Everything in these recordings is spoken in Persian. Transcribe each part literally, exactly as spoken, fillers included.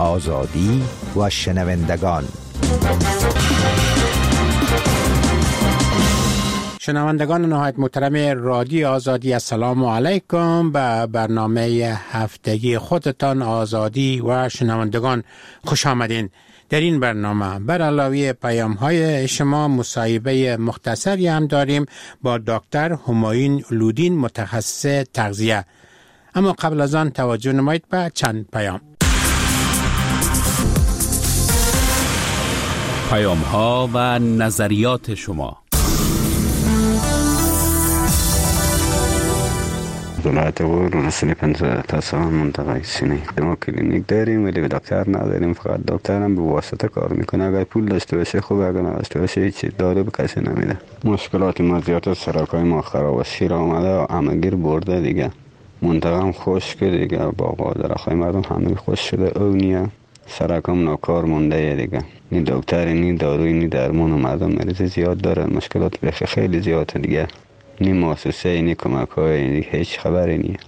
آزادی و شنوندگان. شنوندگان نهایت محترم رادیو آزادی، السلام علیکم. به برنامه هفتگی خودتان آزادی و شنوندگان خوش آمدین. در این برنامه بر علاوه پیام های شما مصاحبه مختصری هم داریم با دکتر همایون لودین، متخصص تغذیه. اما قبل از آن توجه نمایید به چند پیام. پیام ها و نظریات شما. ولایت غور رسولی پنجاه تا سال منطقه سینه. ما کلینیک داریم ولی دکتر نداریم، فقط دکتر هم به واسطه کار میکنه. اگر پول داشته باشه خوبه، اگر نداشته باشه هیچ دارو به کسی نمیده. مشکلات ما زیاد، سرکای ما خراب و شیر آمده همگیر برده دیگه. منطقه هم خشک دیگه، باغ و درختای مردم همه خشک شده. اونیه سرکام ناکار مونده دیگه. نی دکتر نی داروی نی درمان، و مردم مریض زیاد داره. مشکلات بخی خیلی زیاده دیگه. نی مؤسسه نی کمک های نی هیچ خبری نی.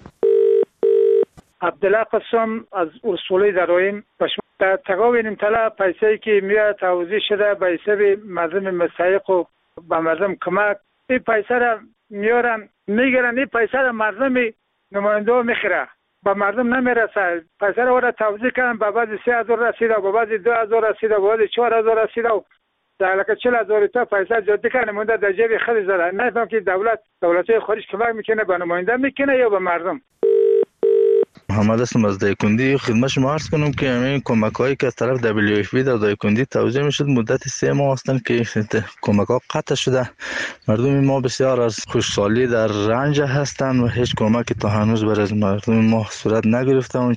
عبدالله قسم از اصولی درایم در تقاوین طلا پیسه‌ای که میاد توضیح شده به حساب مردم مستحق و به مردم کمک، این پیسه را میارن میگیرن، این پیسه را مردم نماینده میخره، به مردم نمیرسه. پیسه را ورا توضیح کردن، به بعضی سه هزار رسیده، به بعضی دو هزار رسیده، به بعضی چهار هزار رسیده و در لکه چهل هزار تا پیسه جدی کنه مونده در جیب خود زده. نفهم که دولت دولت‌های خارج کمک میکنه به نماینده میکنه یا به مردم. محمد اسم از دایکندی خدمت شما عرض کنم که همین کمک هایی که از طرف دبلیو اف پی در دایکندی توزیع میشد مدت سه ماه هستند که کمک ها قطع شده. مردم ما بسیار از خوشحالی در رنج هستند و هیچ کمکی تا هنوز بر از مردم ما صورت نگرفته.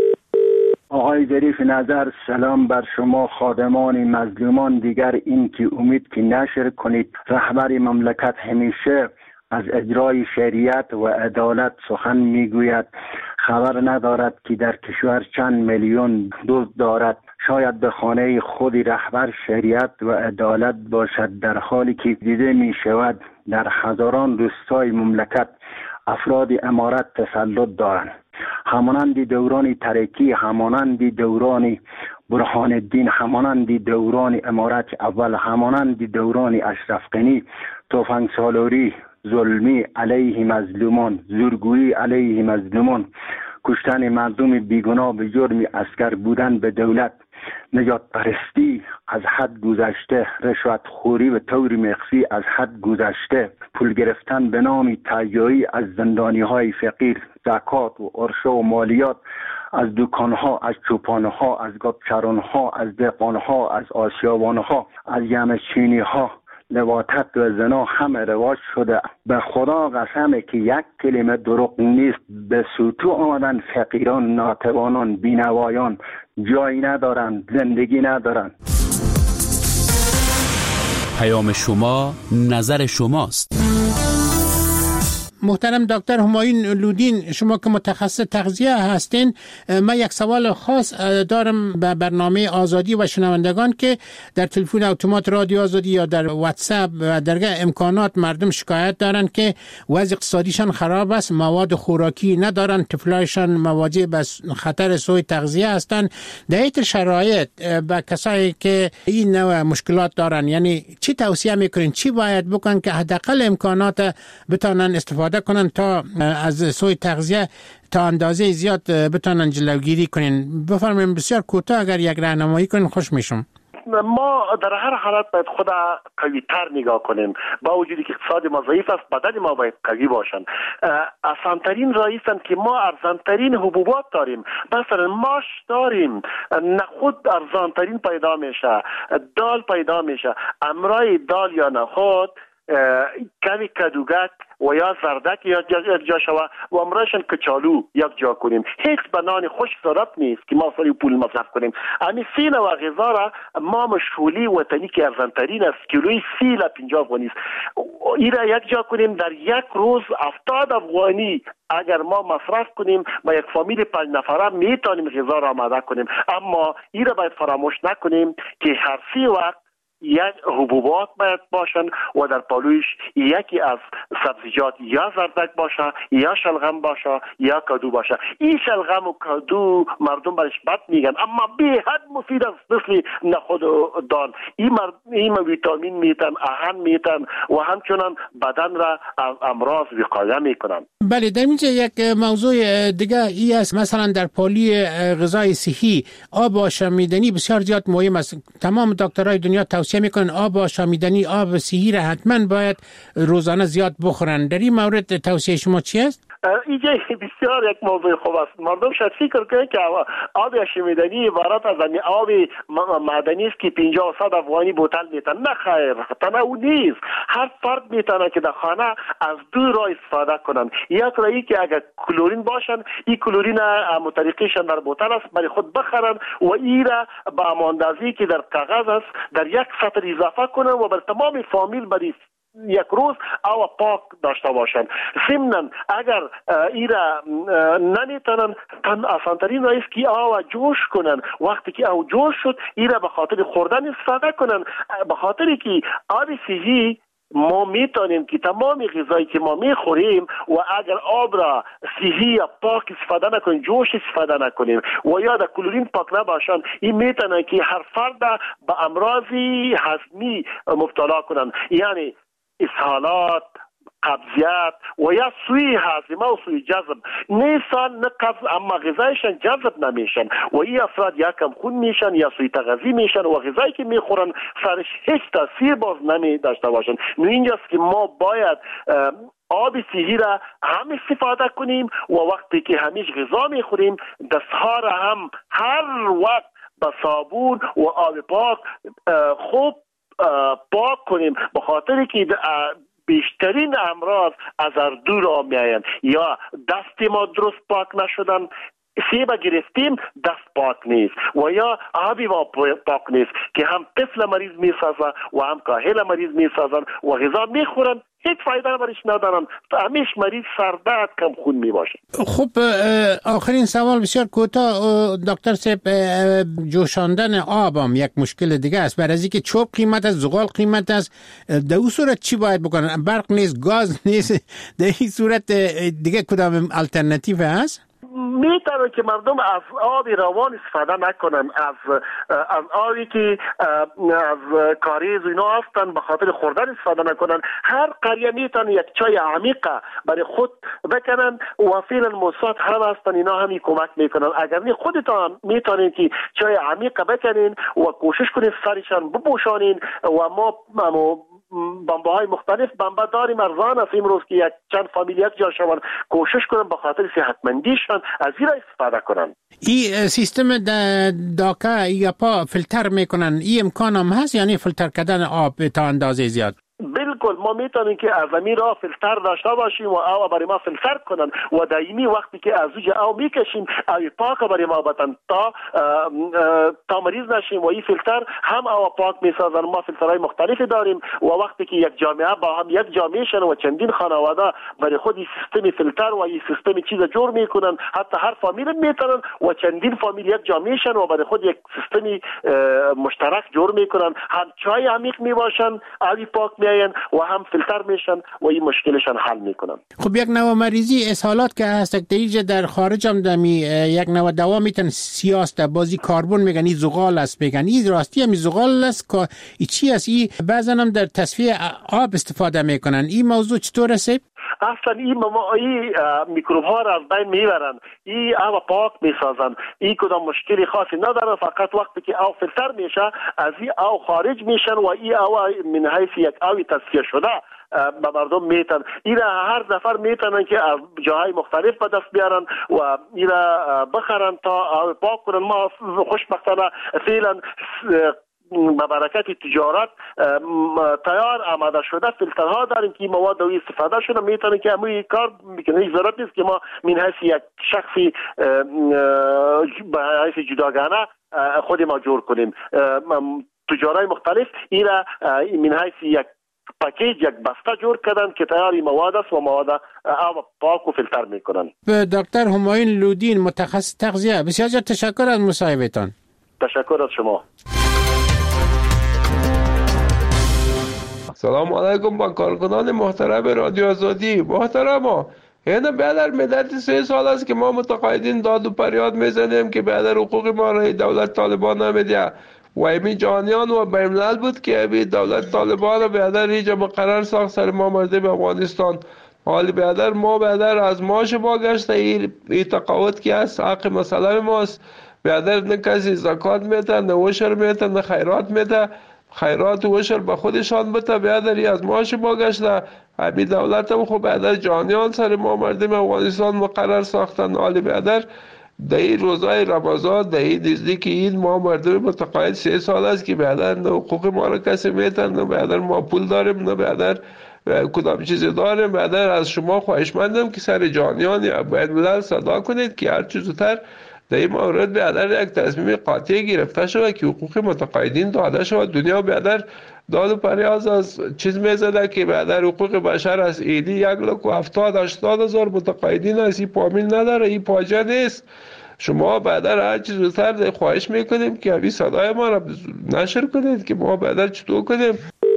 آقای ظریف نظر، سلام بر شما خادمان مظلومان. دیگر این که امید که نشر کنید. رهبر مملکت همیشه از اجرای شریعت و عدالت سخن میگوید. خبر ندارد که در کشور چند میلیون دزد دارد. شاید به خانه خود رهبر شریعت و عدالت باشد، در حالی که دیده می شود در هزاران روستای مملکت افراد امارت تسلط دارند. همانند دوران ترکی، همانند دوران برهان الدین، همانند دوران امارت اول، همانند دوران اشرف غنی، تفنگ سالاری، ظلمی علیه مظلومان، زورگویی علیه مظلومان، کشتن مردم بیگناه به جرم اسکر بودن به دولت، نجات پرستی از حد گذشته، رشوت خوری به طور مخفی از حد گذشته، پول گرفتن به نام تهیایی از زندانی های فقیر، زکات و عرشه و مالیات از دکان ها، از چوپان ها، از گابچران ها، از دهقان ها، از آسیابان ها، از یمچینی ها، لواطت و زنا همه رواج شده. به خدا قسمه که یک کلمه دروغ نیست. به سوتو آمدن فقیران، ناتوانان، بینوایان، جایی ندارن، زندگی ندارن. پیام شما نظر شماست. محترم دکتر همایون لودین، شما که متخصص تغذیه هستین، من یک سوال خاص دارم به برنامه آزادی و شنوندگان که در تلفن اتومات رادیو آزادی یا در واتساپ و درگاه امکانات مردم شکایت دارن که وضع اقتصادیشان خراب است، مواد خوراکی ندارن، طفلایشان مواجه به خطر سوء تغذیه هستند. در این شرایط به کسایی که این نوع مشکلات دارن، یعنی چی توصیه میکنین، چی باید بکنن که حداقل امکانات بتونن استفاده کنن تا از سوء تغذیه تا اندازه زیاد بتونن جلوگیری کنین؟ بفرمایید بسیار کوتاه اگر یک راهنمایی کنین خوش میشم. ما در هر حالت باید خود قوی تر نگاه کنیم. با وجودی که اقتصاد ما ضعیف است، بدن ما باید قوی باشن. آسانترین راه است که ما ارزانترین حبوبات داریم. مثلا ماش داریم، نخود ارزانترین پیدا میشه، دال پیدا میشه. امرای دال یا نخود کمی کدوگک و یا زردک یک جا شوه و امرایشان کچالو یک جا کنیم. هیچ بنان خشک ضرورت نیست که ما سری پول مصرف کنیم. امی سیل و غذا را ما مشغولی وطنی که ارزانترین است، کیلوی سیل پنجاه افغانی است، این را یک جا کنیم. در یک روز هفتاد افغانی اگر ما مصرف کنیم با یک فامیل پنج نفره میتونیم غذا را آماده کنیم. اما این را باید فراموش نکنیم که هر سی وقت یک حبوبات باید باشن و در پالویش یکی از سبزیجات یا زردک باشه یا شلغم باشه یا کدو باشه. این شلغم و کدو مردم برش بد میگن اما به حد مفید است، مثل نخود و دال. این مرد این ویتامین میتن، آهن میتن و همچنان بدن را از امراض وقایه میکنن. بله، در اینجا یک موضوع دیگه ای است، مثلا در پالی غذای صحی آب آشامیدنی بسیار زیاد مهم است. تمام دکترای دنیا توصیه میکنن آب آشامیدنی، آب صحی را حتما باید روزانه زیاد بخورن. در این مورد توصیه شما چی است؟ اینجا بسیار یک موضوع خوب است. مردم شاید فکر کنند که آب آشامیدنی عبارت از آب معدنی است که پنجاه و صد افغانی بوتل میتن. نه خیر، تنها نیست. هر فرد میتونه که در خانه از دو راه استفاده کنن. یک راهی که اگر کلورین باشن، این کلورین متریقیشان در بوتل است برای خود بخرن و این را با اماندازی که در کاغذ است در یک سطر اضافه کنن و بر تمام فامیل برای یک روز او پاک داشته باشند. ضمناً اگر ایرا نمیتونن، تن آسانترین رایست که او جوش کنن. وقتی که او جوش شد ایرا به خاطر خوردن استفاده کنن، به خاطر که آب صحی ما میتونیم که تمام غذایی که ما میخوریم و اگر آب را صحی یا پاک استفاده نکنیم، جوش استفاده نکنیم و یا در کلورین پاک نباشن، این میتونه که هر فرد به امراضی هضمی مبتلا کنن، یعنی اسهالات، قبضیت و یا سوی هاضمه و سوی جذب. نیستان نه قبض اما غذایشان جذب نمیشن و این افراد یا کم خون میشن یا سوی تغذی میشن و غذایی که میخورن سرش هیچ تاثیر باز نمی داشته باشن. نو اینجاست که ما باید آب صحی را هم استفاده کنیم و وقتی که همیش غذا میخوریم دستها را هم هر وقت با صابون و آب پاک خوب پاک کنیم، به خاطر که بیشترین امراض از اردو را میآیند. یا دست ما درست پاک نشدن، سیب گرفتیم دست پاک نیست و یا آبی ما پاک نیست که هم طفل مریض میسازن و هم کاهل مریض میسازن و غذا میخورن هیچ فایده برش ندارن، همیش مریض سردرد کم خون می باشه. خب آخرین سوال بسیار کوتاه دکتر صاحب، جوشاندن آب هم یک مشکل دیگه است. برای از اینکه چوب قیمت است، زغال قیمت است، در اون صورت چی باید بکنن؟ برق نیست، گاز نیست، در این صورت دیگه کدام الटरनेटिव هست؟ میتونه که مردم از آب روان استفاده نکنن، از از آبی که از کاریز و اینا هستن به خاطر خوردن استفاده نکنن. هر قریه میتونه یک چای عمیقه برای خود بکنن و فعلا موساد هم هستن، اینا همی کمک میکنن. اگر نه خودتان میتونین که چای عمیقه بکنین و کوشش کنین سرشان بپوشانین و ما بمبه های مختلف بمبه داریم، ارزان است امروز که یک چند فامیلیت جا شوند، کوشش کنن به خاطر صحتمندیشان از این را استفاده کنن. این سیستم داکا یا پا فیلتر میکنن، این امکان هم هست یعنی فیلتر کردن آب تا اندازه زیاد؟ بالکل ما میتونیم که از زمین را فیلتر داشته باشیم و او برای ما فیلتر کنن و دائمی وقتی که از اوج او میکشیم او پاک برای ما بدن تا تا مریض نشیم و این فیلتر هم او پاک میسازن. ما فیلترهای مختلفی داریم و وقتی که یک جامعه با هم یک جامعه شن و چندین خانواده برای خود این سیستم فیلتر و این سیستم چیز جور میکنن، حتی هر فامیل میتونن و چندین فامیل یک جامعه شن و برای خود یک سیستم مشترک جور میکنن، هم چای عمیق میباشن، آبی پاک می و هم فیلتر میشن و این مشکلشان حل میکنن. خب یک نوع مریضی اسهالات که هست دیگه در خارج هم دمی یک نوع دوا میتن سیاست بازی کربن میگن، این زغال است میگن، این راستی هم زغال است که این چی است؟ این بعضن هم در تصفیه آب استفاده میکنن. این موضوع چطور است؟ اصلا این ممایی میکروب ها را از بین میبرن، این آب پاک میسازن، این کدام مشکلی خاصی نداره، فقط وقتی که او فیلتر میشه از این او خارج میشن و این او من حیث یک آب تصفیه شده به مردم میتن. اینا هر نفر میتونن که از جاهای مختلف به دست بیارن و اینا بخرن تا آب پاک کنن. ما خوشبختانه فعلا با برکت تجارت تیار آماده شده فیلترها داریم که مواد دوی استفاده شده میتونه که همون کار میکنه. هیچ ضرورت نیست که ما من حیث یک شخصی به حیث جداگانه خود ما جور کنیم. تجارای مختلف اینا من حیث یک پاکیج یک بسته جور کردن که تیاری مواد است و مواد آب پاک و فیلتر میکنن. دکتر همایون لودین، متخصص تغذیه، بسیار تشکر از مصاحبهتان. تشکر از شما. سلام علیکم با کارکنان محترم رادیو آزادی. محترما، اینه بیادر مدت سه سال است که ما متقاعدین داد و پریاد میزنیم که بیادر حقوق ما را دولت طالبان نمیده و امی جانیان و بیملل بود که امی دولت طالبان را بیادر اینجا مقرر ساخت سر ما مردم افغانستان. حالی بیادر ما بیادر از ماش ما گشته این تقاوت که است حق مسئله ماست. بیادر نه کسی زکات میده، نه وشر میده، نه خیرات میده. خیرات و وشر به خودشان بده. بیادری از ماش ما گشته امی دولت هم خوب بیادر جانیان سر ما مردم افغانستان مقرر ساختن. حالی بیادر در این روزهای رمضان در این نزدیک عید ما مردم متقاعد سه سال است که بیادر نه حقوق ما را کسی میتن، نه بیادر ما پول داریم، نه بیادر کدام چیزی داریم. بیادر از شما خواهشمندم که سر جانیان یا بین الملل صدا کنید که هر چه زودتر در این مورد بیادر یک تصمیم قاطع گرفته شود که حقوق متقاعدین داده شود. دنیا بیادر داد و پریاز از چیز میزده که بیادر حقوق بشر از ایدی یک لک و هفتاد هشتاد هزار متقاعدین است. این پامین نداره، این پاجه نیست. شما بیادر هر چیز زودتر خواهش میکنیم که همین صدای ما را نشر کنید که ما بیادر چطور کنیم.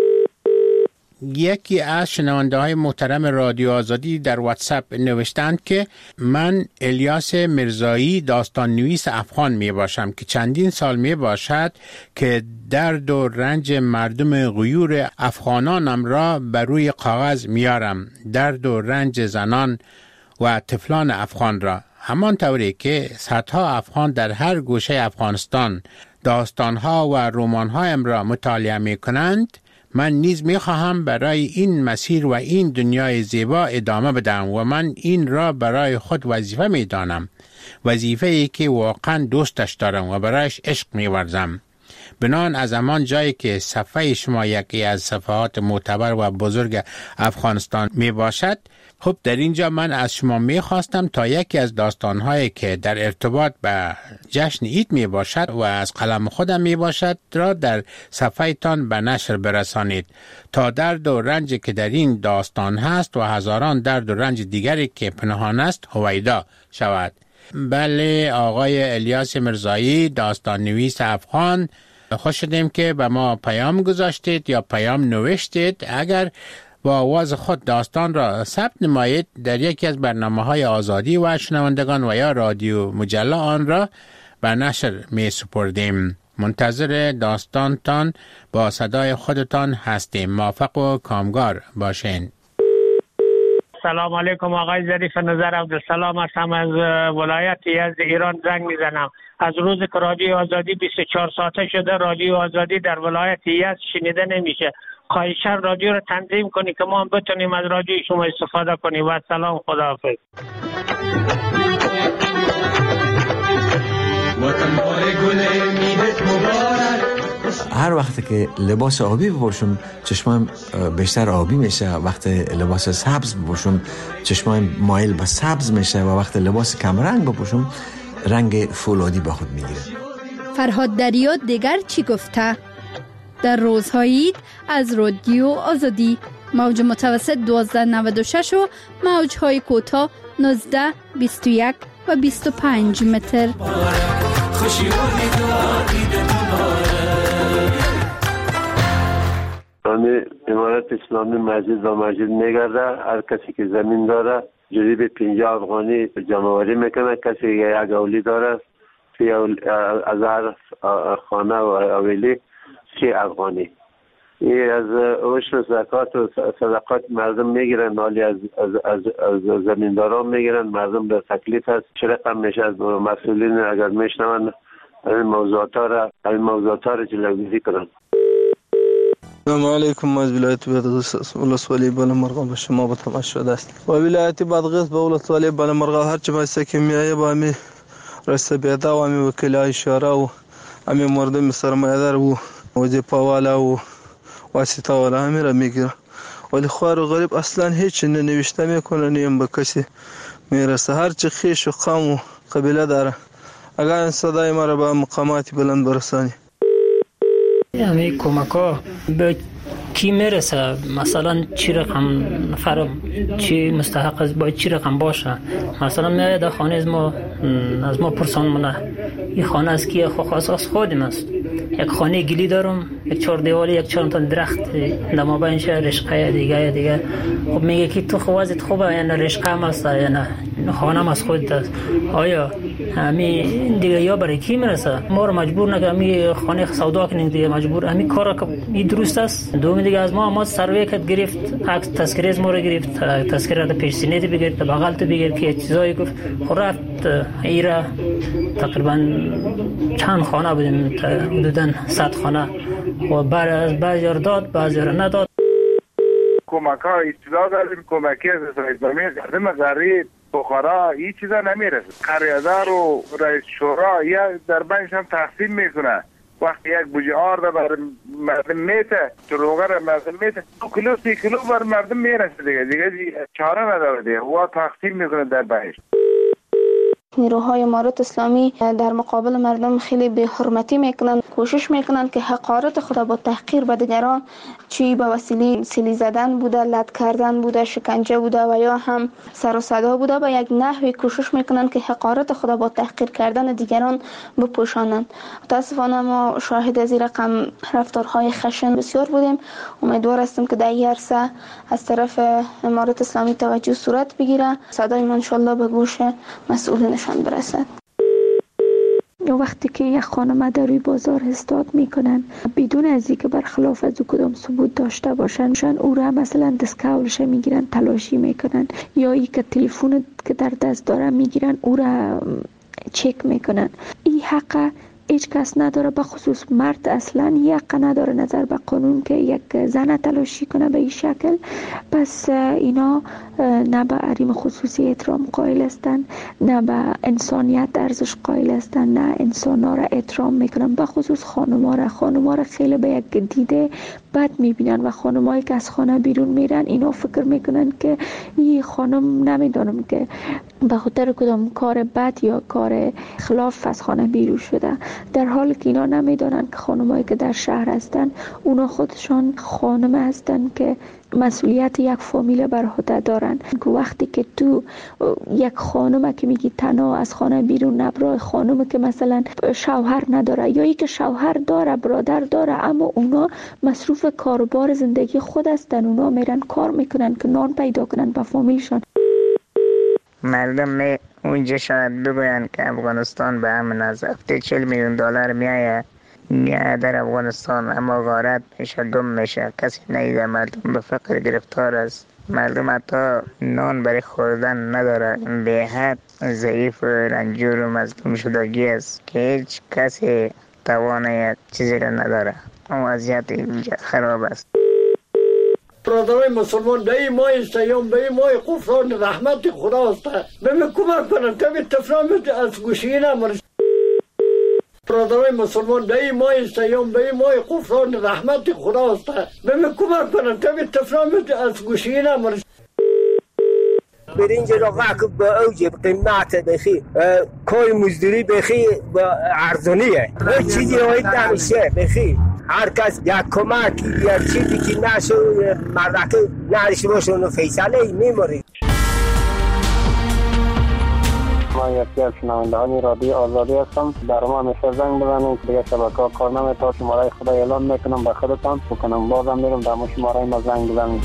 یکی از شنونده های محترم رادیو آزادی در واتساپ نوشتند که من الیاس مرزایی داستان نویس افغان می باشم که چندین سال می باشد که درد و رنج مردم غیور افغانانم را بر روی کاغذ میارم، درد و رنج زنان و طفلان افغان را، همان طوری که صدها افغان در هر گوشه افغانستان داستانها و رمانهایم را مطالعه می کنند. من نیز می خواهم برای این مسیر و این دنیای زیبا ادامه بدم و من این را برای خود وظیفه می دانم، وظیفه ای که واقعا دوستش دارم و برایش عشق می ورزم. بنان از همان جایی که صفحه شما یکی از صفحات معتبر و بزرگ افغانستان می باشد، خب در اینجا من از شما می خواستم تا یکی از داستانهایی که در ارتباط به جشن عید می باشد و از قلم خودم می باشد را در صفحه تان به نشر برسانید تا درد و رنجی که در این داستان هست و هزاران درد و رنج دیگری که پنهان است هویدا شود. بله آقای الیاس مرزایی داستان نویس افغان، خوش شدیم که به ما پیام گذاشتید یا پیام نوشتید. اگر با آواز خود داستان را ثبت نمایید در یکی از برنامه‌های آزادی و شنوندگان و یا رادیو مجله آن را به نشر می سپردیم. منتظر داستانتان با صدای خودتان هستیم. موفق و کامگار باشین. سلام علیکم آقای ظریف نظر عبدالسلام هستم از ولایت یزد ایران زنگ میزنم. از روز که رادیو آزادی بیست و چهار ساعته شده رادیو آزادی در ولایت یزد شنیده نمیشه. خواهشاً رادیو رو تنظیم کنی که ما هم بتونیم از رادیو شما استفاده کنیم. و سلام، خداحافظ. هر وقت که لباس آبی بپوشم چشمم بیشتر آبی میشه، وقت لباس سبز بپوشم چشمم مایل به سبز میشه و وقت لباس کمرنگ بپوشم رنگ فولادی به خود میگیره. فرهاد دریا دیگر چی گفته؟ در روزهای عید از رادیو آزادی موج متوسط دوازده نود و شش و موجهای کوتاه نوزده، بیست و یک و بیست و پنج متر. آن امارت اسلامی مسجد و مسجد میگرده. هر کسی که زمین داره جریب پنجاه افغانی جمعوری میکنه. کسی که یک اولی داره از هر خانه و اولی سی افغانی. این از عشر زکات و صدقات مردم میگیرن، حالی از از از, از زمینداران میگیرن. مردم در تکلیف است. چه رقم میشه از مسئولین اگر میشنون این موضوعات را این موضوعات را جلوگیری کنن. السلام علیکم. از ولایت بادغیس ولسوالی بالامرغ به شما به تماس شده است. و ولایت بادغیس به ولسوالی بالامرغ هر چه باشه که میایه با می رئیس بیدا و می وکیلای اشاره و امی مردم سرمایه‌دار و وظیفه والا و واسطه والا همه میگیره، ولی خوار و غریب اصلا هیچ ننوشته میکنه، نیم به کسی میرسه. هر چه خیش و قوم و قبیله داره اگر این صدای ما را به مقامات بلند برسانی. یعنی کمک ها به کی میرسه، مثلا چی رقم نفر چی مستحق است، باید چی رقم باشه. مثلا میاد در خانه از ما از ما پرسان منه این خانه از کیه؟ خو خاص از خودم است. یک خانه گلی دارم، یک چهار دیواری، یک چهار تا درخت در مابینش رشقه دیگه دیگه. خب میگه که تو خوازت خوبه یا نه رشقه هم است یا نه خانه هم از خودت است. آیا همین دیگه یا برای کی میرسه؟ ما رو مجبور نکنه همین خانه سودا کنیم دیگه، مجبور همین کارا که این درست است. دوم دیگه از ما ما سروی کت گرفت، عکس تذکره از ما رو گرفت، تذکره پیش سینه دی بگیر، بغل تو بگیر که چیزایی گفت. خب رفت ایرا تقریبا چند خانه بودیم، حدوداً صد خانه و بعد از بعضی رو داد بعضی رو نداد. کمک ها اطلاع داریم، کمکی از اسرائیل برمی قدم غریب بخارا این چیزا نمیرسه. قریادار و رئیس شورا یا در بینش هم تقسیم میکنه. وقتی یک بوجه آرده بر مردم میته، دروغه را مردم میته، دو کیلو سی کیلو بر مردم میرسه دیگه دیگه چاره نداره دیگه، و تقسیم میکنه در بینش. نیروهای امارات اسلامی در مقابل مردم خیلی به حرمتی میکنن، کوشش میکنن که حقارت خود با تحقیر به دیگران، چی به وسیله سیلی زدن بوده، لط کردن بوده، شکنجه بوده و یا هم سر و صدا بوده، به یک نحوی کوشش میکنن که حقارت خود با تحقیر کردن دیگران بپوشانند. متاسفانه ما شاهد از این رقم رفتارهای خشن بسیار بودیم. امیدوار هستیم که در این عرصه از طرف امارات اسلامی توجه صورت بگیره، صدای ما ان شاء الله به گوش مسئولین برسد. وقتی که یک خانم در روی بازار استاد میکنن بدون از اینکه برخلاف از او کدام ثبوت داشته باشن، شان او را مثلا دستکولش میگیرن تلاشی میکنن، یا ای که تلفن که در دست داره میگیرن او را چک میکنن. این حق هیچ کس نداره، به خصوص مرد اصلا یک نداره نظر به قانون که یک زن تلاشی کنه به این شکل. پس اینا نه به حریم خصوصی احترام قائل هستن، نه به انسانیت ارزش قائل هستن، نه انسانا را احترام میکنن. به خصوص خانما را خانما را خیلی به یک دیده بد میبینن و خانمایی که از خانه بیرون میرن اینا فکر میکنن که این خانم نمیدونم که به خاطر کدام کار بد یا کار خلاف از خانه بیرون شده، در حالی که اینا نمیدونن که خانمایی که در شهر هستن اونا خودشان خانم هستن که مسئولیت یک فامیل بر عهده دارن. وقتی که تو یک خانم که میگی تنها از خانه بیرون نبرای، خانم که مثلا شوهر نداره یا ای که شوهر داره برادر داره اما اونا مصروف کاروبار زندگی خود هستن، اونا میرن کار میکنن که نان پیدا کنن با فامیلشان. مردم می اونجا شاید بگوین که افغانستان به همین از هفته چهل میلیون دلار میایه میایه در افغانستان، اما غارت میشه، گم میشه، کسی نیده. مردم به فقر گرفتار است، مردم حتی نان برای خوردن نداره، به حد ضعیف و رنجور و مظلوم شدگی است که هیچ کسی توانه چیزی را نداره. اما وضعیت اینجا خراب است. برادرای مسلمان به این ماه سیام، به این ماه غفران رحمت خداست، به من کمک کنن تا به تفرام از گوشی نمارش. برادرای مسلمان به این ماه سیام، به این ماه غفران رحمت خداست، به من کمک کنن تا به تفرام از گوشی نمارش. برنج را واقع با اوج قیمت بخی کوی مزدوری بخی با ارزانیه، هیچ چیزی هایت نمیشه بخی. هر کس یک کمک یا چیزی که نشو مردکه نرش باشه اونو فیصله میموری. من یکی از شنوندهان رادیو آزادی هستم. در ما همیشه زنگ بزنید که دیگه شبکه ها کار نمی‌کنه. شماره خدا اعلام میکنم به خودتان بکنم، بازم میرم در ما شماره ما زنگ بزنید.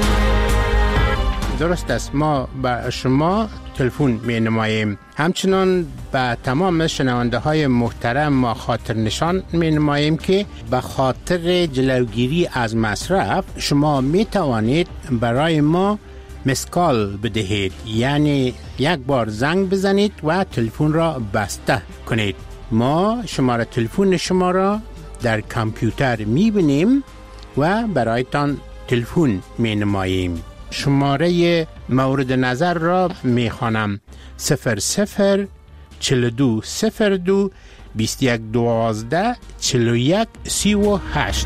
درست است، ما به شما تلفن می نماییم. همچنان به تمام شنونده های محترم ما خاطر نشان می نماییم که به خاطر جلوگیری از مصرف شما می توانید برای ما مسکال بدهید، یعنی یک بار زنگ بزنید و تلفن را بسته کنید. ما شماره تلفن شما را در کامپیوتر می بینیم و برایتان تلفن می نماییم. شماره مورد نظر را می خوانم: صفر صفر چل دو صفر دو بیست یک دوازده چل یک سی و هشت.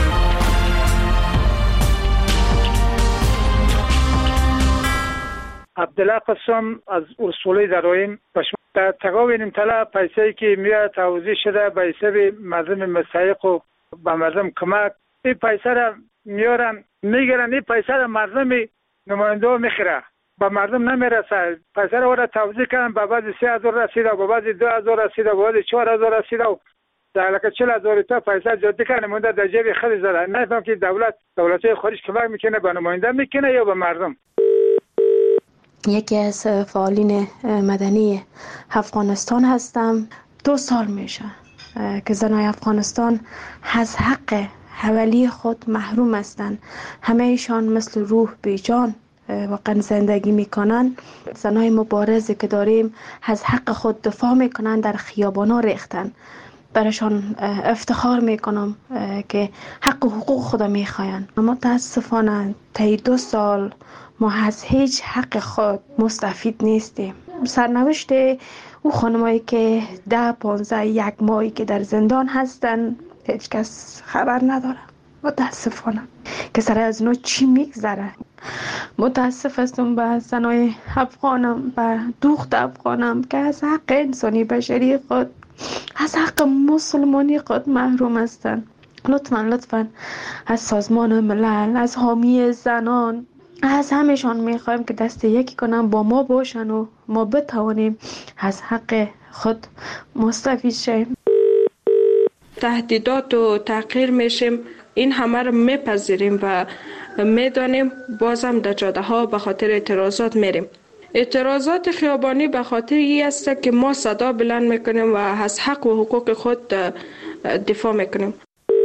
عبدالله قسم از ارسولی درایم در تقاوین طلا پیسه‌ای که میاد توضیح شده به حساب مردم مستحق و به مردم کمک. این پیسه را میارن میگیرن این پیسه را مردم نماینده ها میخیره به مردم نمیرسه. پیسه را ورا توزیع کردن به بعد سه هزار رسیده به بعد دو هزار رسیده به بعد چهار هزار رسیده و در لکه چهل هزار تا پیسه جاده کنه مونده در جیب خود زده. نفهم که دولت دولت‌های خارج کمک میکنه به نماینده میکنه یا به مردم. یکی از فعالین مدنی افغانستان هستم. دو سال میشه که زنای افغانستان از حق حوالی خود محروم هستند. همه ایشان مثل روح بیجان واقعا زندگی میکنن. زنای مبارزی که داریم از حق خود دفاع میکنن، در خیابانا ریختن. برشان افتخار میکنم که حق و حقوق خدا میخواین. متاسفانه طی دو سال ما از هیچ حق خود مستفید نیستیم. سرنوشت او خانمایی که ده پانزده یک ماهی که در زندان هستن هیچ کس خبر نداره. متاسفانه که سر از نو چی میگذره. متاسف هستم به زنای افغانم، به دوخت افغانم که از حق انسانی بشری خود، از حق مسلمانی خود محروم هستند. لطفاً لطفاً از سازمان ملل، از حامی زنان، از همشان میخوایم که دست یکی کنن با ما باشن و ما بتوانیم از حق خود مستفید شیم. تهدیدات و تحقیر میشیم، این همه رو میپذیریم و میدانیم. بازم در جاده ها به خاطر اعتراضات میریم. اعتراضات خیابانی به خاطر این است که ما صدا بلند میکنیم و از حق و حقوق خود دفاع میکنیم.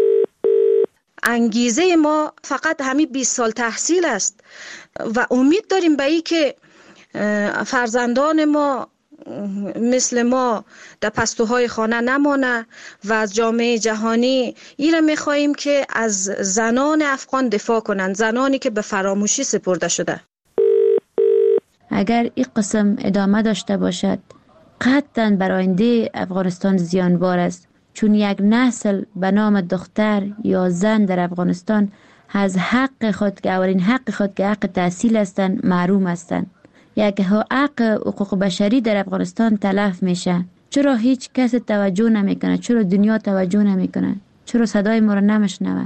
انگیزه ما فقط همین بیست سال تحصیل است و امید داریم به این که فرزندان ما مثل ما در پستوهای خانه نمانه و از جامعه جهانی این را میخواییم که از زنان افغان دفاع کنند، زنانی که به فراموشی سپرده شده. اگر این قسم ادامه داشته باشد قطعاً بر آینده افغانستان زیانبار است، چون یک نسل به نام دختر یا زن در افغانستان از حق خود که اولین حق خود که حق تحصیل هستند محروم هستند. یک حق حقوق بشری در افغانستان تلف میشه. چرا هیچ کس توجه نمیکنه؟ چرا دنیا توجه نمیکنه؟ چرا صدای ما رو نمیشنوه؟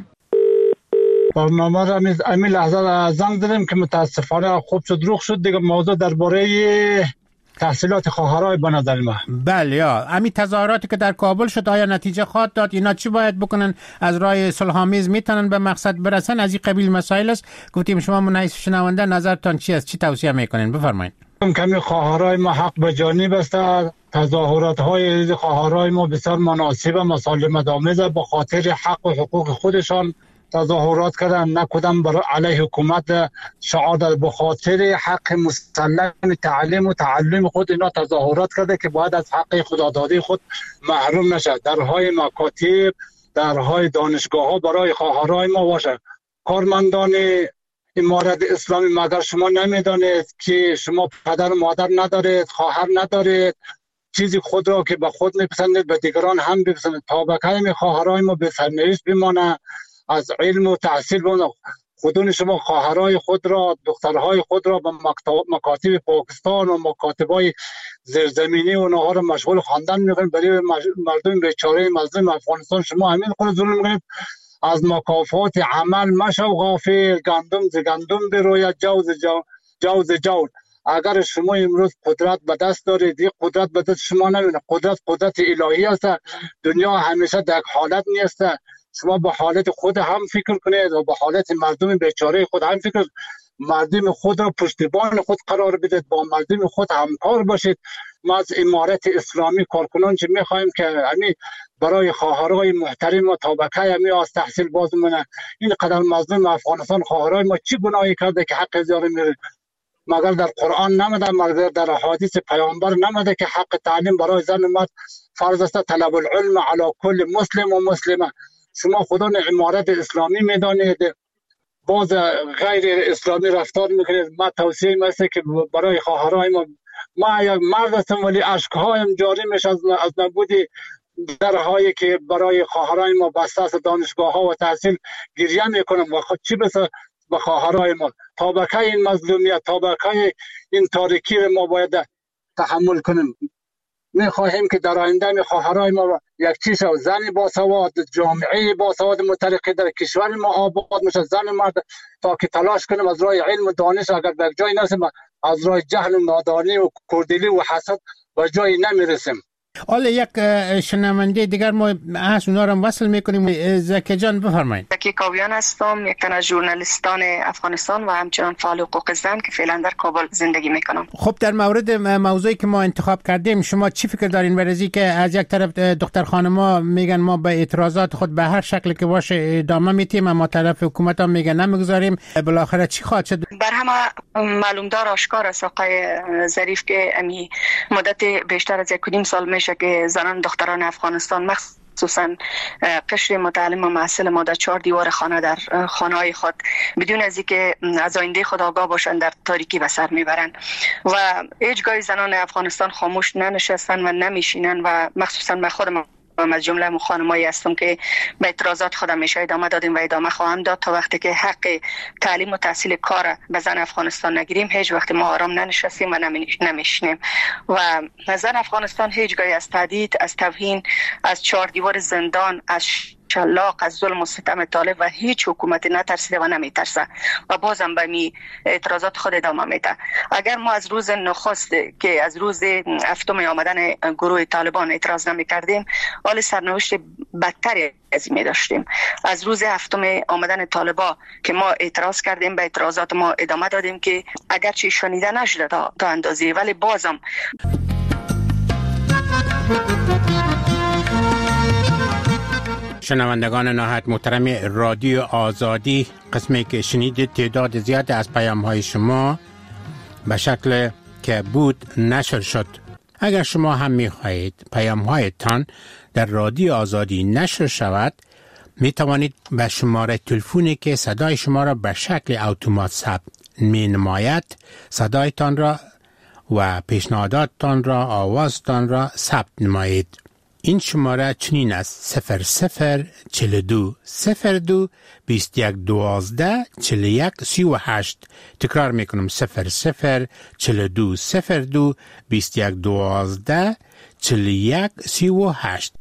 برنامه را امی لحظه زنگ داریم که متاسفانه خوب شد روخ شد دیگه. موضوع درباره تحصیلات خواهرای به نظر ما. بله یا امی تظاهراتی که در کابل شد آیا نتیجه خواهد داد؟ اینا چی باید بکنن؟ از راه صلح‌آمیز میتونن به مقصد برسن؟ از این قبیل مسائل است. گفتیم شما منعکس شنونده نظرتان چی است؟ چی توصیه میکنین؟ بفرمایید. کمی خواهرای ما حق به جانب است. تظاهرات های خواهرای ما بسیار مناسب و مسالمت آمیز به خاطر حق و حقوق خودشان تظاهرات کردن، نه کدام برای علیه حکومت شعار داد. به خاطر حق مسلم تعلیم و تعلم خود اینا تظاهرات کرده که باید از حق خدادادی خود محروم نشد. درهای مکاتب، درهای دانشگاه ها برای خواهرای ما باشه. کارمندان امارت اسلامی مگر شما نمیدانید که شما پدر و مادر ندارید، خواهر ندارید، چیزی خود را که به خود میپسندید به دیگران هم بپسندید. تا به کلمه خواهرای ما به سرنوشت بمانه، از علم و تحصیل بمانه. خودون شما خواهرای خود را، دخترهای خود را به مکاتب پاکستان و مکاتبای زیرزمینی و اونها را مشغول خواندن میکنید. برای مردم بیچاره مظلوم افغانستان شما همین خود ظلم میکنید. از مکافات عمل مشو غافل، گندم ز گندم بروید، جو ز جو جو ز جو. اگر شما امروز قدرت به دست دارید، این قدرت به دست شما نمیاد. قدرت قدرت الهی است. دنیا همیشه در حالت نیست. شما به حالت خود هم فکر کنید و به حالت مردم بیچاره خود هم فکر. مردم خود را پشتیبان خود قرار بدید، با مردم خود همکار باشید. ما از امارت اسلامی کارکنان چه میخوایم که همین برای خواهرای محترم و طبقه همی از تحصیل باز مونه. این قدر مظلوم افغانستان خواهرای ما چی گناهی کرده که حق زیاره میره؟ مگر در قرآن نمده، مگر در احادیث پیامبر نمده که حق تعلیم برای زن و مرد فرض است؟ طلب العلم علی کل مسلم و مسلمه. شما خودان امارت اسلامی میدانید، باز غیر اسلامی رفتار میکنید. ما توصیه میسته که برای خواهرای ما، ما یک مرد هستم ولی اشکهایم جاری میشه از نبود درهایی که برای خواهرای ما بسته است. دانشگاه ها و تحصیل گریه میکنم و خود چی بسه به خواهرای ما. طبقه این مظلومیت، طبقه این تاریکی ما باید تحمل کنیم. میخواهیم که در آینده می خواهرای ما یک چیز و زن باسواد، جامعه باسواد مترقی در کشور ما آباد میشه، زن مرد، تا که تلاش کنیم از راه علم و دانش اگر به جای نرسیم از راه جهل و نادانی و کردلی و حسد و جایی نمیرسیم. حالا یک شنونده دیگر ما از اونا رو وصل میکنیم. زکی جان بفرمایید. زکی کاویان هستم، یک تن از ژورنالیستان افغانستان و همچنان فعال حقوق زن که فعلا در کابل زندگی میکنم. خب در مورد موضوعی که ما انتخاب کردیم شما چی فکر دارین برای که از یک طرف دختر خانما میگن ما به اعتراضات خود به هر شکل که باشه ادامه میدیم، اما طرف حکومت هم میگن نمیگذاریم، بالاخره چی خواهد شد؟ بر همه معلومدار آشکار است آقای ظریف که امی مدت بیشتر از یک و نیم سال میشه که زنان دختران افغانستان مخصوصا قشر متعلم و محصل ما در چهار دیوار خانه در خانه های خود بدون از اینکه از آینده خود آگاه باشند در تاریکی به سر میبرند و هیچگاه زنان افغانستان خاموش ننشستن و نمیشینن و مخصوصا به خود ما از جمله خانمایی هستم که به اعتراضات خودم میشه ادامه دادیم و ادامه خواهم داد تا وقتی که حق تعلیم و تحصیل کار به زن افغانستان نگیریم هیچ وقت ما آرام ننشستیم و نمیشنیم و زن افغانستان هیچگاهی از تهدید، از توهین، از چهار دیوار زندان، از شلاق، از ظلم و ستم طالب و هیچ حکومتی نترسیده و نمیترسه و بازم به می اعتراضات خود ادامه میده. اگر ما از روز نخست که از روز هفتم آمدن گروه طالبان اعتراض نمی کردیم حال سرنوشت بدتری از این می داشتیم. از روز هفتم آمدن طالبان که ما اعتراض کردیم به اعتراضات ما ادامه دادیم که اگرچه شنیده نشده تا, تا اندازه ولی بازم شنوندگان نهایت محترم رادیو آزادی، قسمی که شنیدید تعداد زیاد از پیام های شما به شکل که بود نشر شد. اگر شما هم می خواهید پیام هایتان در رادیو آزادی نشر شود می توانید به شماره تلفنی که صدای شما را به شکل اتومات ثبت می نماید صدایتان را و پیشنهاداتتان را آوازتان را ثبت نمایید. این شماره چنین است: صفر صفر چل دو صفر دو بیست یک دوازده چل یک سی و هشت. تکرار میکنم: صفر صفر چل دو صفر دو بیست یک دوازده چل یک سی و هشت.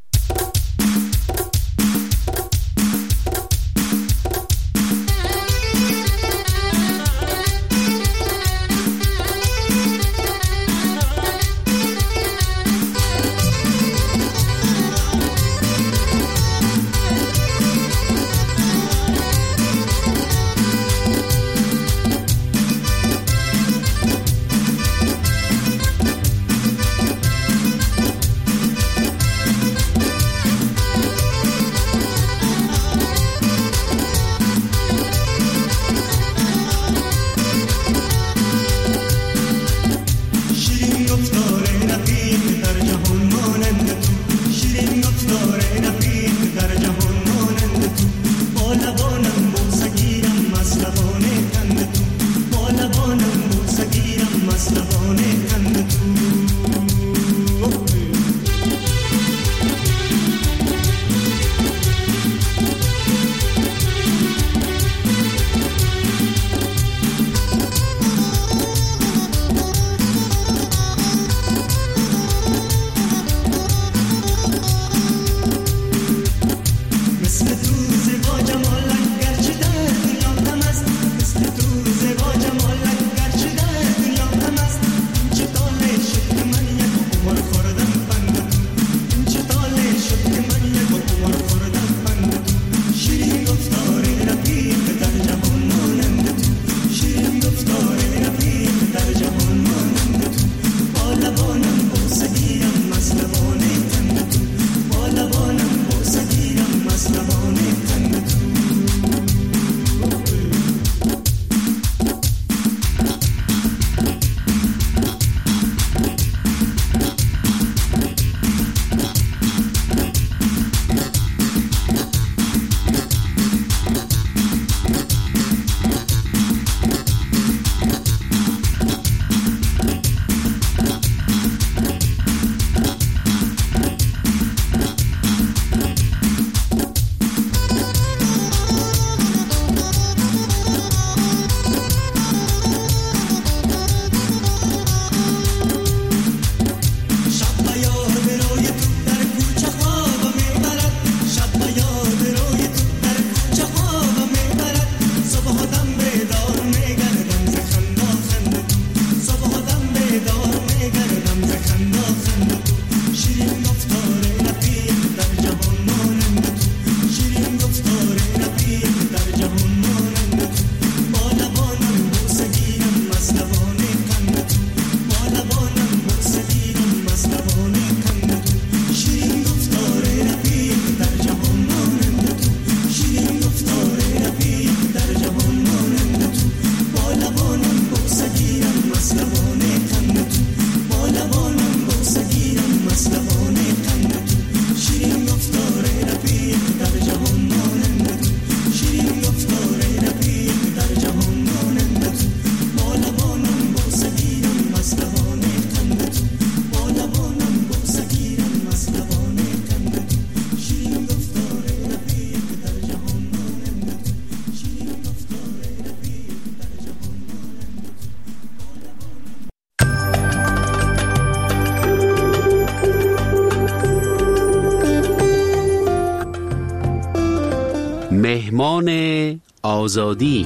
مهمان آزادی.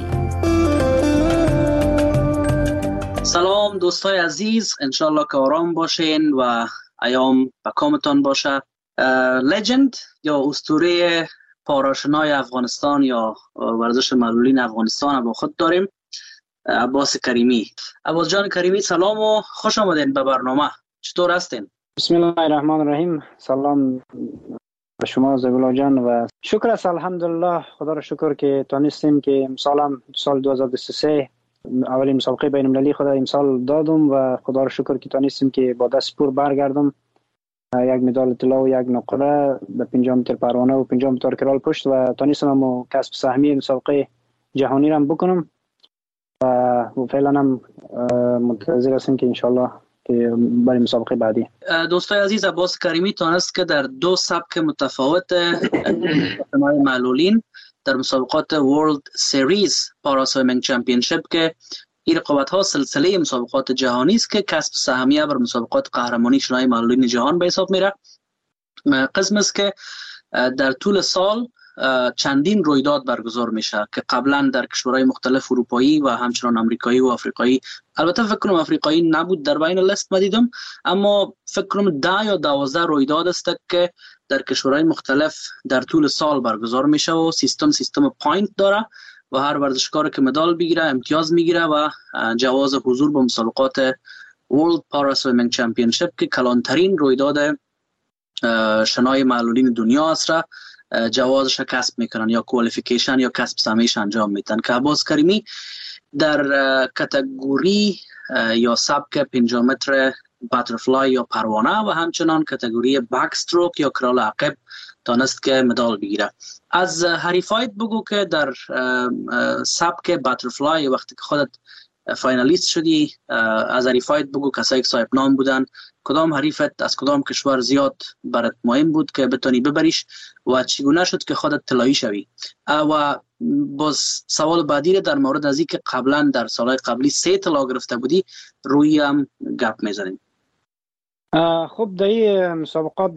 سلام دوستای عزیز، انشالله که آرام باشین و ایام به کامتان باشه. لجند یا اسطوره پاراشنای افغانستان یا ورزش معلولین افغانستان با خود داریم، عباس کریمی. عباس جان کریمی سلام و خوش آمدین به برنامه. چطور هستین؟ بسم الله الرحمن الرحیم. سلام به شما زبیلا جان و شکر است، الحمدلله خدا را شکر که تانستیم که امسال سال دو هزار و بیست و سه اولین مسابقه بین المللی خدا امسال دادم و خدا را شکر که تانستیم که با دست پر برگردم، یک مدال طلا و یک نقره به پنجاه متر پروانه و پنجاه متر کرال پشت و تانستم هم کسب سهمیه مسابقه جهانی را بکنم و فعلا هم منتظر هستیم که انشالله که برای مسابقه بعدی. دوستای عزیز، عباس کریمی تانست که در دو سبک متفاوت معلولین در مسابقات ورلد سریز پارا سویمینگ چمپیونشیپ که این رقابت ها سلسله مسابقات جهانی است که کسب سهمیه بر مسابقات قهرمانی شنای معلولین جهان به حساب میره. قسم است که در طول سال چندین رویداد برگزار میشه که قبلا در کشورهای مختلف اروپایی و همچنان امریکایی و افریقایی، البته فکر کنم افریقایی نبود در بین لیست مدیدم، اما فکر کنم ده یا دوازده رویداد است که در کشورهای مختلف در طول سال برگزار میشه و سیستم سیستم پوینت داره و هر ورزشکار که مدال بگیره امتیاز میگیره و جواز حضور به مسابقات ورلد پارا سویمینگ چمپیونشیپ که کلانترین رویداد شنای معلولین دنیا است را جوازش کسب میکنن یا کوالیفیکیشن یا کسب سهمیش انجام میدن. که عباس کریمی در کاتگوری یا سبک پنجاه متر باترفلای یا پروانه و همچنان کاتگوری بک استروک یا کرال عقب تانست که مدال بگیره. از حریفایت بگو که در سبک باترفلای وقتی که خودت فاینالیست شدی، از حریفایت بگو کسایی که صاحب نام بودن، کدام حریفت از کدام کشور زیاد برات مهم بود که بتونی ببریش و چگونه شد که خودت طلایی شوی؟ و باز سوال بعدی در مورد از اینکه قبلا در سالهای قبلی سه طلا گرفته بودی روی هم گپ میزنیم. خب در این مسابقات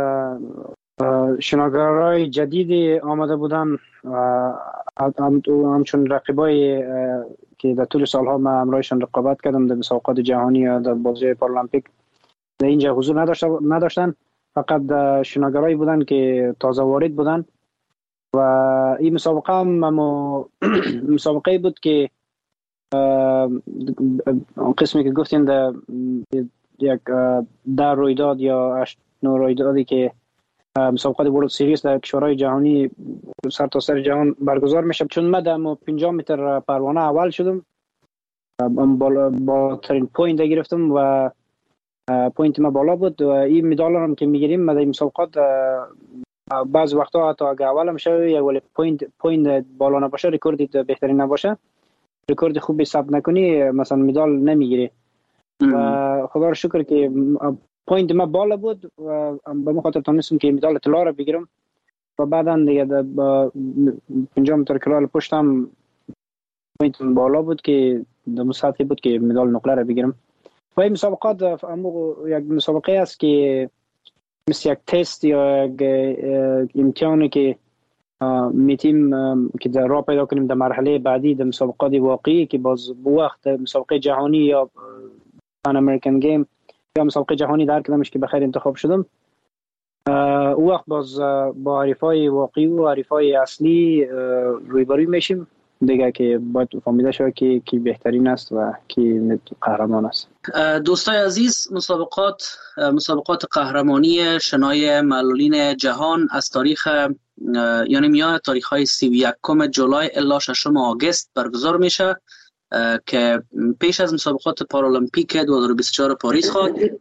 شناگرای جدیدی آمده بودن و همچون رقیبای که در طول سالها من امرایشان رقابت کردم در مسابقات جهانی یا در بازی پارالمپیک در اینجا حضور نداشتن، فقط شناگرایی بودن که تازه وارد بودن و این مسابقه هم مسابقه بود که قسمی که گفتین در یک در رویداد یا هشت نو رویدادی که مسابقات ورلد سریز در کشورهای جهانی سر تا سر جهان برگزار میشه. چون من در پنجاه متر پروانه اول شدم، بالا بالاترین پوینت گرفتم و پوینت ما بالا بود و این مدال هم که میگیریم ما در مسابقات بعض وقتا حتی اگه اول هم شوی یا ولی پوینت پوینت بالا نباشه، رکورد بهترین نباشه، رکورد خوبی ثبت نکنی مثلا مدال نمیگیری. و خدا رو شکر که پوینت ما بالا بود و به مخاطر تونستم که مدال طلا رو بگیرم و بعدا دیگه با پنجاه متر کرال پشتم پوینت بالا بود که در مساحتی بود که مدال نقره رو بگیرم. و این مسابقات یک مسابقه است که مثل یک تست یا یک امتحانی که میتیم که در راه پیدا کنیم در مرحله بعدی در مسابقات واقعی که باز با وقت مسابقه جهانی یا پان امریکن گیم یا مسابقه جهانی در کدامش که بخیر انتخاب شدم، او وقت باز با حریفای واقعی و حریفای اصلی رویبروی میشیم دیگه که باید فهمیده شود که کی بهترین است و کی قهرمان است. دوستای عزیز، مسابقات مسابقات قهرمانی شنای معلولین جهان از تاریخ یعنی میاد تاریخ های سی و یکم جولای الی ششم آگوست برگزار میشه که پیش از مسابقات پارالمپیک دو هزار و بیست و چهار پاریس خواهد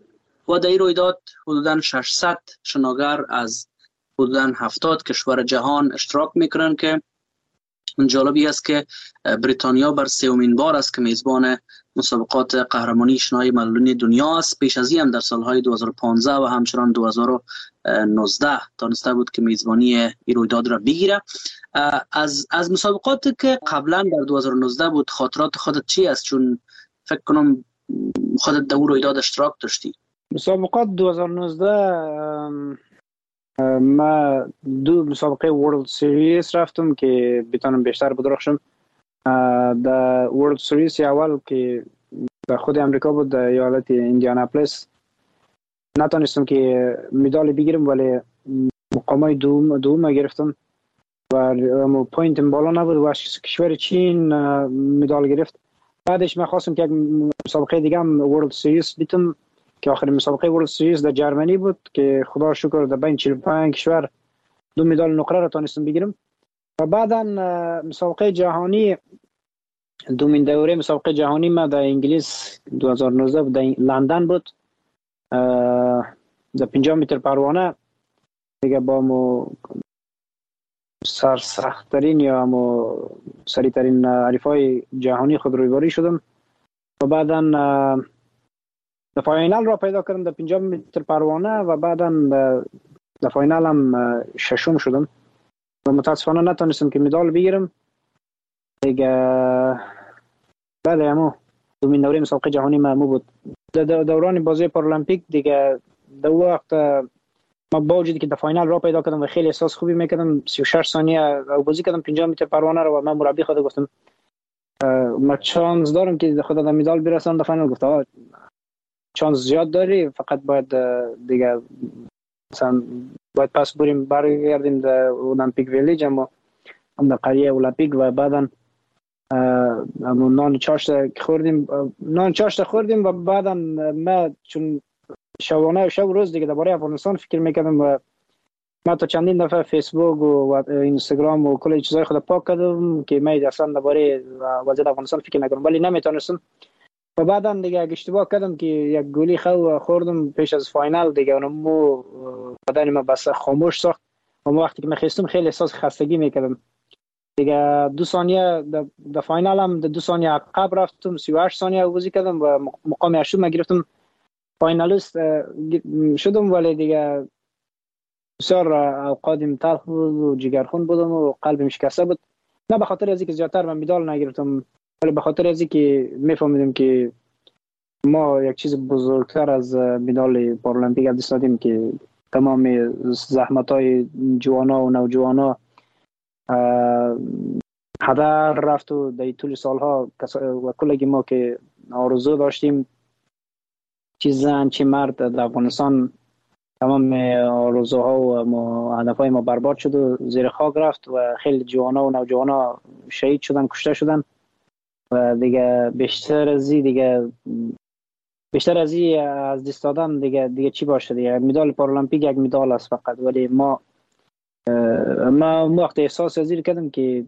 و در این رویداد حدوداً ششصد شناگر از حدوداً هفتاد کشور جهان اشتراک میکنن که جالبی است که بریتانیا بر سومین بار است که میزبان مسابقات قهرمانی شنای ملولین دنیا است. پیش از این هم در سالهای دو هزار و پانزده و همچنان دو هزار و نوزده تانسته بود که میزبانی این رویداد را بگیره. از از مسابقاتی که قبلا در دو هزار و نوزده بود خاطرات خودت چی است؟ چون فکر کنم خودت در اون رویداد اشتراک داشتی. مسابقات دو هزار و نوزده ما دو مسابقه ورلد سریز رفتم که بتونم بیشتر بدرخشم. در ورلد سریز اول که در خود امریکا بود، در ایالت ایندیاناپولیس، نتونستم که مدال بگیرم ولی مقامای دوم دوم گرفتم و پوینتم بالا نبود و کشور چین مدال گرفت. بعدش من خواستم که یک مسابقه دیگه هم ورلد سریز بیتم که آخرین مسابقه ورلد سریز در جرمنی بود که خدا شکر در بین چهل و پنج کشور دو مدال نقره را تونستم بگیرم. و بعدا مسابقه جهانی، دومین دوره مسابقه جهانی ما در انگلیس دو هزار و نوزده در لندن بود، در پنجاه متر پروانه دیگه با مو سرسخت‌ترین یا مو سریع‌ترین حریفای جهانی خود رویباری شدم و بعدا در فاینال را پیدا کردم در پنجاه متر پروانه و بعدا در فاینال هم ششم شدم و متاسفانه نتونستم که مدال بگیرم دیگه. بعد همو دومین دوره مسابقه جهانی معمول بود. در دوران بازی پارالمپیک دیگه در وقت ما با وجودی که در فاینال را پیدا کردم و خیلی احساس خوبی میکردم، سی و شش ثانیه بازی کردم پنجاه متر پروانه رو و من مربی خود گفتم ما چانس دارم که خود در مدال برسم. در فاینال گفت آقا چانس زیاد داری، فقط باید دیگه مثلا باید پس بریم برگردیم در المپیک ویلیج، اما هم در قریه المپیک و بعدا نان چاشت خوردیم نان چاشت خوردیم و بعدا ما چون شبانه و شب روز دیگه درباره افغانستان فکر میکردم و ما تا چندین دفعه فیسبوک و اینستاگرام و کلی چیزای خود پاک کردم که من اصلا درباره وضعیت افغانستان فکر نکنم، ولی نمیتونستم. و بعدا دیگه اشتباه کردم که یک گولی خو خوردم پیش از فاینال دیگه، اونمو بدن ما بس خاموش ساخت و وقتی که من خستم خیلی احساس خستگی میکردم دیگه. دو ثانیه در فاینال هم دو ثانیه عقب رفتم، سی و هشت ثانیه بازی کردم و مقام هشتم ما گرفتم، فاینالیست شدم. ولی دیگه بسیار اوقاتم تلخ بود و جگرخون بودم و قلبم شکسته بود، نه به خاطر از اینکه زیادتر من مدال نگرفتم ولی به خاطر از اینکه میفهمیدم که ما یک چیز بزرگتر از مدال پارالمپیک از دست دادیم که تمام زحمت‌های جوانا و نوجوانا هدر رفت و در طول سالها و کلگی ما که آرزو داشتیم چه زن چه مرد در افغانستان تمام آرزوها و هدفهای ما برباد شد و زیر خاک رفت و خیلی جوانا و نوجوانا شهید شدن، کشته شدن و دیگه بیشتر از این دیگه بیشتر از این از دست دادن دیگه دیگه چی باشه دیگه. مدال پارالمپیک یک مدال است فقط، ولی ما ما وقت احساس از این کردم که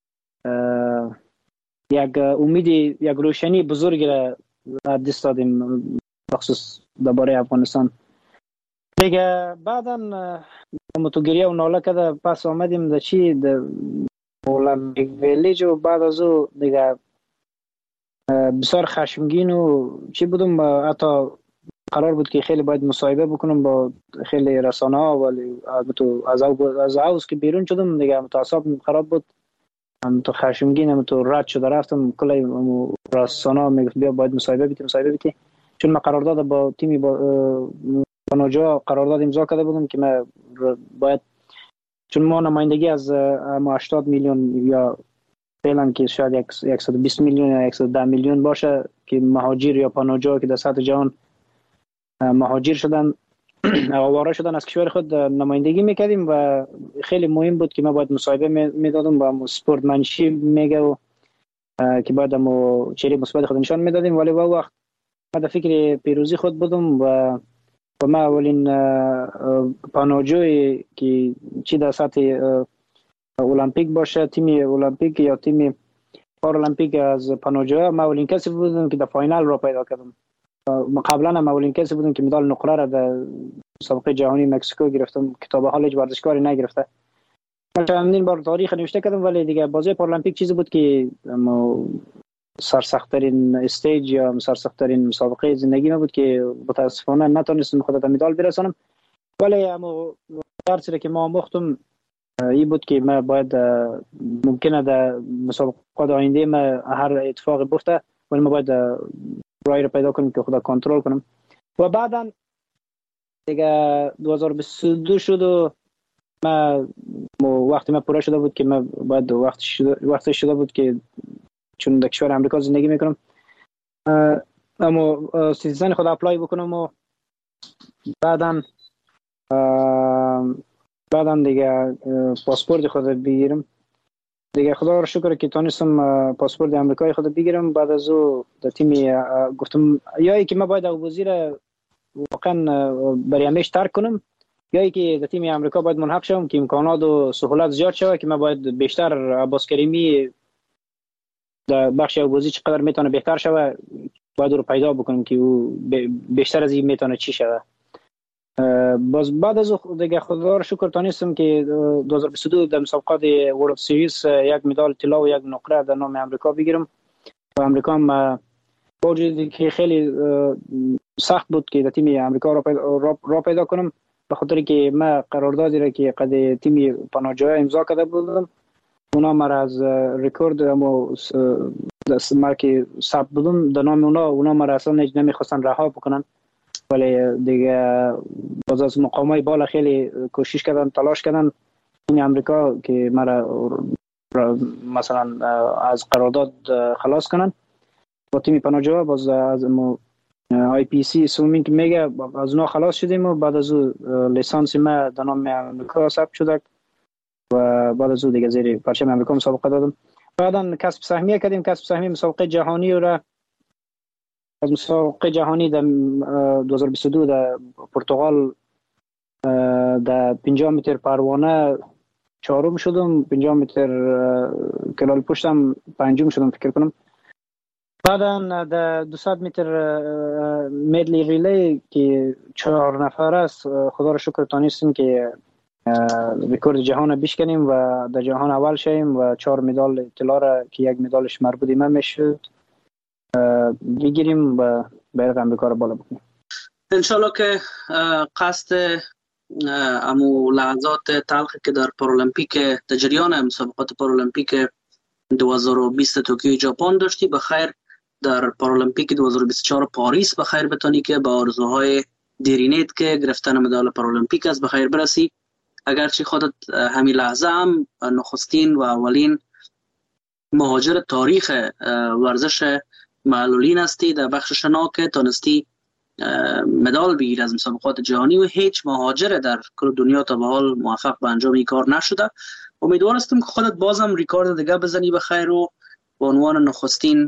یک امید یک روشنی بزرگی را دست دادیم بخصوص درباره افغانستان دیگه. بعدا متوگریه و ناله کرده پس آمدیم در چی در المپیک ویلیج و بعد از او دیگه بسیار خشمگین و چی بودم، حتی قرار بود که خیلی باید مصاحبه بکنم با خیلی رسانه ها ولی از از هاوس که بیرون شدم دیگه متعصب خراب بود، هم تو خشمگین هم تو رد شده رفتم کلی رسانه ها میگفت بیا باید مصاحبه بیتی مصاحبه بیتی چون من قرارداد با تیمی با پانوجا قرارداد امضا کرده بودم که من باید چون ما نمایندگی از ما هشتاد میلیون یا فعلا که شاید صد و بیست میلیون یا صد و ده میلیون باشه که مهاجر یا پانوجا که در سطح جهان مهاجر شدن آواره شدن از کشور خود نمایندگی میکردیم و خیلی مهم بود که ما باید مصاحبه میدادیم و سپورتمنشی میگه و که باید ما چهره مثبت خود نشان میدادیم. ولی با وقت ما در فکر پیروزی خود بودم و و ما اولین پانوجوی که چی در سطح المپیک باشه تیم المپیک یا تیم پارالمپیک از پانوجو ما اولین کسی بودم که در فاینال را پیدا کردم قبلا هم اولین کسی بودم که مدال نقره را در مسابقه جهانی مکزیکو گرفتم که تا به حال هیچ ورزشکاری نگرفته. من چندین بار تاریخ نوشته کردم ولی دیگه بازی پارالمپیک چیزی بود که سرسخت‌ترین استیج یا سرسخت‌ترین مسابقه زندگی من بود که متاسفانه نتونستم خودم مدال برسانم. ولی اما درسی که ما آموختم این بود که ما باید ممکنه در مسابقات آینده ما هر اتفاقی بیفته ولی ما باید رای رو پیدا کنیم که خدا کنترل کنم. و بعدا دیگه دو هزار و بیست و دو شد و ما وقتی ما پوره شده بود که ما باید وقت شده وقتی شده بود که چون در کشور امریکا زندگی میکنم اما سیتیزن خود اپلای بکنم و بعدا بعدا دیگه پاسپورت خود بگیرم. دیگه خدا رو شکر که تونستم پاسپورت امریکایی خود بگیرم. بعد از او در تیمی گفتم یا ای که من باید اوبوزی را واقعا برای همیشه ترک کنم یا ای که در تیم امریکا باید ملحق شوم که امکانات و سهولت زیاد شود که من باید بیشتر عباس کریمی در بخش اوبوزی چقدر میتونه بهتر شود باید رو پیدا بکنم که او بیشتر از این میتونه چی شود. باز بعد از دیگه خدا رو شکر تونستم که دو هزار و بیست و دو در مسابقات ورلد سیریز یک مدال طلا و یک نقره در نام امریکا بگیرم. و امریکا هم باوجود که خیلی سخت بود که در تیم امریکا را پیدا, را پیدا کنم به خاطر که ما قراردادی را که قد تیم پناهجویان امضا کرده بودم اونا مرا از رکورد اما ما که ثبت بودم در نام اونا اونا مرا اصلا نمیخواستن رها بکنن. ولی دیگه باز از مقامای بالا خیلی کوشش کردن تلاش کردن این امریکا که مرا مثلا از قرارداد خلاص کنن با تیم پناهجویان. باز از آی پی سی سومینگ میگه از اونا خلاص شدیم و بعد از او لیسانس ما در نام امریکا ثبت شده و بعد از او دیگه زیر پرچم امریکا مسابقه دادم. بعدا کسب سهمیه کردیم. کسب سهمیه مسابقه جهانی را از مسابقه جهانی در دو هزار و بیست و دو در پرتغال در پنجاه متر پروانه چهارم شدم. پنجاه متر کلال پشتم پنجم شدم فکر کنم. بعدا در دویست متر میدلی ریلی که چهار نفر است خدا را شکر تونستیم که رکورد جهان بشکنیم و در جهان اول شیم و چهار مدال طلا را که یک مدالش مربوط من میشد بگیریم و بیرق امریکا را بالا بکنیم. انشالله که قصد امو لحظات تلخی که در پارالمپیک در جریان مسابقات پارالمپیک دو هزار و بیست توکیو ژاپن داشتی بخیر در پارالمپیک دو هزار و بیست و چهار پاریس بخیر بتانی که با آرزوهای دیرینت که گرفتن مدال پارالمپیک است بخیر برسی. اگرچه خودت همین لحظه هم نخستین و اولین مهاجر تاریخ ورزش معلولین هستی در بخش شنا که تانستی مدال بگیر از مسابقات جهانی و هیچ مهاجر در کل دنیا تا به حال موفق به انجام این کار نشده. امیدوار هستم که خودت بازم ریکارد دیگه بزنی بخیر و به عنوان نخستین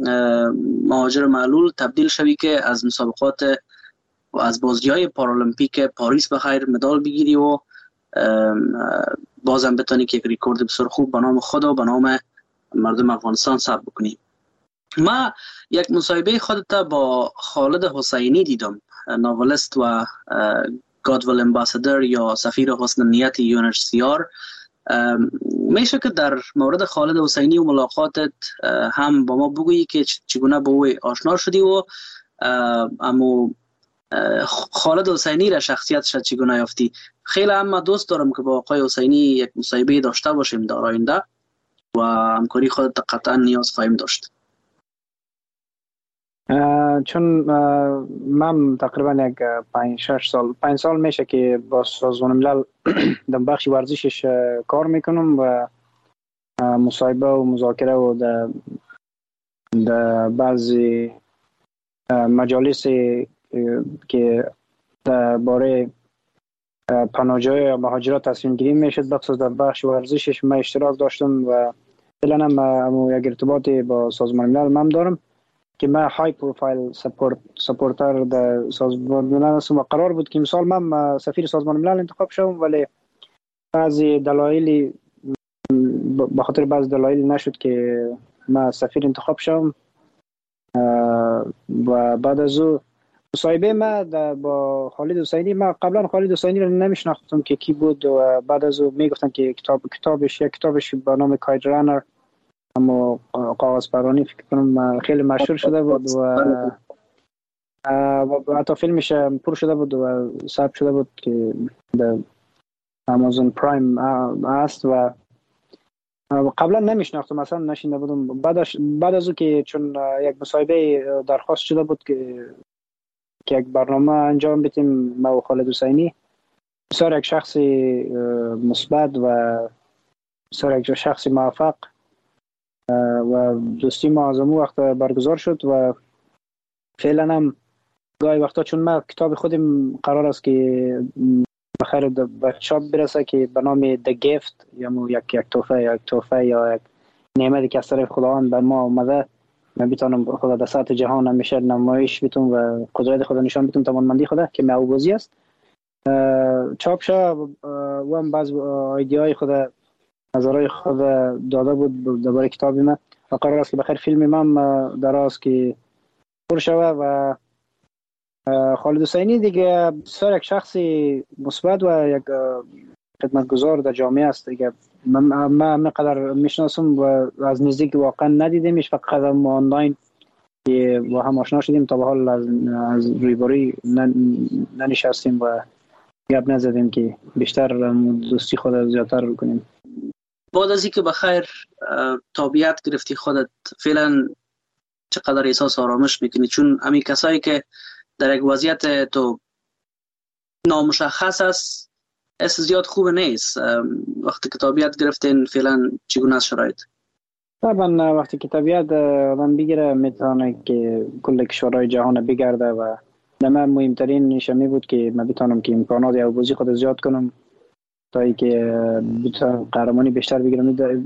مهاجر معلول تبدیل شوی که از مسابقات و از بازی‌های پارالمپیک پاریس بخیر مدال بگیری و بازم بتونی که یک ریکورد بسیار خوب به نام خود و به نام مردم افغانستان ثبت بکنی. ما یک مصاحبه خودت با خالد حسینی دیدم، ناولست و گادول امباسادر یا سفیر حسن نیت یو ان اچ سی آر. میشه که در مورد خالد حسینی و ملاقاتت هم با ما بگویی که چگونه با او آشنا شدی و اما خالد حسینی را شخصیتش چگونه یافتی؟ خیلی هم دوست دارم که با آقای حسینی یک مصاحبه داشته باشیم در آینده و همکاری خودت قطعا نیاز خواهیم داشت. چون من تقریبا یک پنج شش سال پنج سال میشه که با سازمان ملل در بخش ورزشش کار میکنم و مصاحبه و مذاکره و در در بعضی مجالس که درباره پناهجویان یا مهاجرت تصمیم گیری میشد بخصوص در بخش ورزشش من اشتراک داشتم و فعلا هم یک ارتباط با سازمان ملل من دارم که من های پروفایل سپورت سپورتر در سازمان ملل هستم و قرار بود که مثال من سفیر سازمان ملل انتخاب شوم ولی بعضی دلایلی به خاطر بعضی دلایل نشد که من سفیر انتخاب شوم و بعد از او مصاحبه ما با خالد حسینی، ما قبلا خالد حسینی رو نمیشناختم که کی بود و بعد از او میگفتن که کتاب کتابش یک کتابش با نام کایت رانر اما کاغذ پرانی فکر کنم خیلی مشهور شده بود و و حتی فیلمش پر شده بود و ثبت شده بود که در آمازون پرایم است و قبلا نمیشناختم، اصلا نشینده بودم. بعدش بعد از او که چون یک مصاحبه درخواست شده بود که که یک برنامه انجام بدیم ما و خالد حسینی، بسیار یک شخص مثبت و بسیار یک شخص موفق و دوستی ما از اون وقت برگزار شد و فعلا هم گاهی وقتا چون ما کتاب خودم قرار است که بخیر به چاپ برسه که به نام The Gift یا یک یک تحفه یک تحفه یا یک نعمتی که از طرف خداوند به ما آمده، من بتونم خدا در سطح جهان همیشه نمایش بدم و قدرت خدا نشان بدم، توانمندی خدا که معوضی است. چاپ شد و هم بعض ایده‌های خدا نظرهای خود داده بود درباره کتاب من و قرار است که بخیر فیلم من دراز که پر شود و خالد حسینی دیگه بسیار یک شخص مثبت و یک خدمتگزار در جامعه است دیگه. من من قدر میشناسم و از نزدیک واقعا ندیدمش، فقط آنلاین که با هم آشنا شدیم، تا به حال از, از رویباری ننشستیم و گپ نزدیم که بیشتر دوستی خود زیادتر کنیم. بعد از اینکه بخیر تابعیت گرفتی خودت، فعلا چقدر احساس آرامش میکنی؟ چون همین کسایی که در یک وضعیت تو نامشخص است اس زیاد خوب نیست. وقتی که تابعیت گرفتین فعلا چگونه است شرایط؟ طبعا وقتی که تابعیت آدم بگیره میتونه که کل کشورهای جهان بگرده و من مهمترین نشمی بود که من بتونم که امکانات یا بازی خود زیاد کنم تا اینکه بتونم قهرمانی بیشتر بگیرم.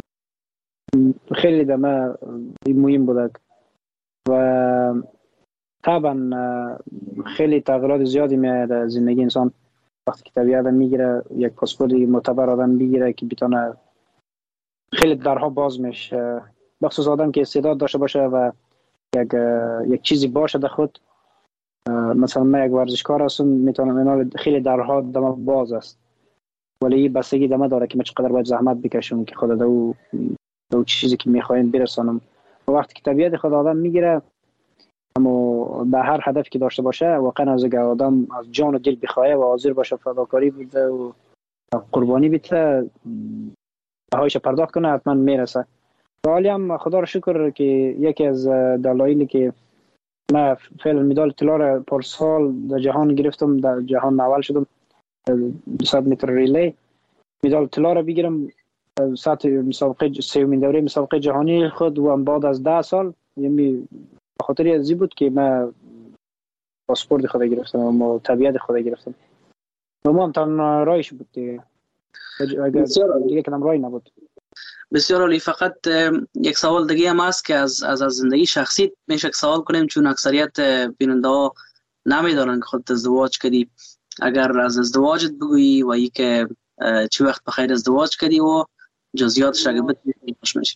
خیلی دمه مهم بود و طبعا خیلی تغییرات زیادی میاد در زندگی انسان وقتی که طبیعت میگیره، یک پاسپورت معتبر آدم بگیره که بتونه خیلی درها باز میشه، بخصوص آدم که استعداد داشته باشه و یک یک چیزی باشه در خود. مثلا من یک ورزشکار هستم، میتونم خیلی درها دم باز است، ولی این بستگی دم داره که من چقدر باید زحمت بکشم که خدا دو دو چیزی که میخوایم برسانم. و وقتی که طبیعت خود آدم میگیره اما به هر هدف که داشته باشه واقعا از اگر آدم از جان و دل بخواه و حاضر باشه فداکاری بده و قربانی بده بهایش پرداخت کنه حتما میرسه. حالی هم خدا رو شکر که یکی از دلایلی که من فعلا مدال طلا را پارسال در جهان گرفتم، در جهان اول شدم دویست متر ریلی، مدال طلا را بگیرم سطح مسابقه سومین دوره مسابقه جهانی خود و بعد از ده سال، یعنی به خاطر ازی بود که من پاسپورت خود گرفتم و طبیعت خود گرفتم و ما هم تنها رایش بود دیگه، اگر دیگه کنم رای نبود. بسیار عالی. فقط یک سوال دیگه هم هست که از از, از زندگی شخصی میشه سوال کنیم، چون اکثریت بیننده ها نمیدونن که خودت ازدواج کردی. اگر از ازدواجت بگویی و ای که چی وقت بخیر ازدواج کردی و جزئیاتش اگه بتونی خوش میشه.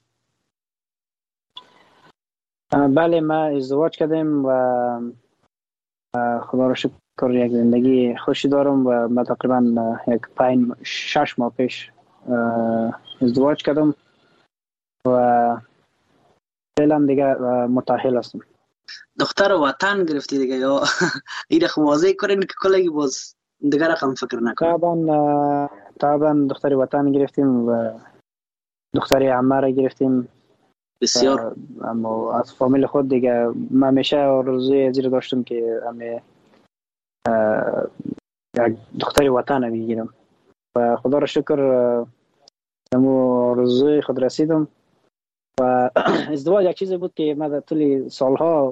بله من ازدواج کردم و خدا رو شکر یک زندگی خوشی دارم و من تقریبا یک پنج شش ماه پیش ازدواج کردم و فعلا دیگه متأهل هستم. دختر وطن گرفتی دیگه یا این خو واضح کنین که کلگی باز دیگه رقم فکر نکنم؟ طبعا طبعا دختر وطن گرفتیم و دختر عمه را گرفتیم. بسیار. اما از فامیل خود دیگه من همیشه آرزوی زیر داشتم که همه یک دختر وطن بگیرم و خدا را شکر همو آرزوی خود رسیدم. و ازدواج یک چیزی بود که من در طول سالها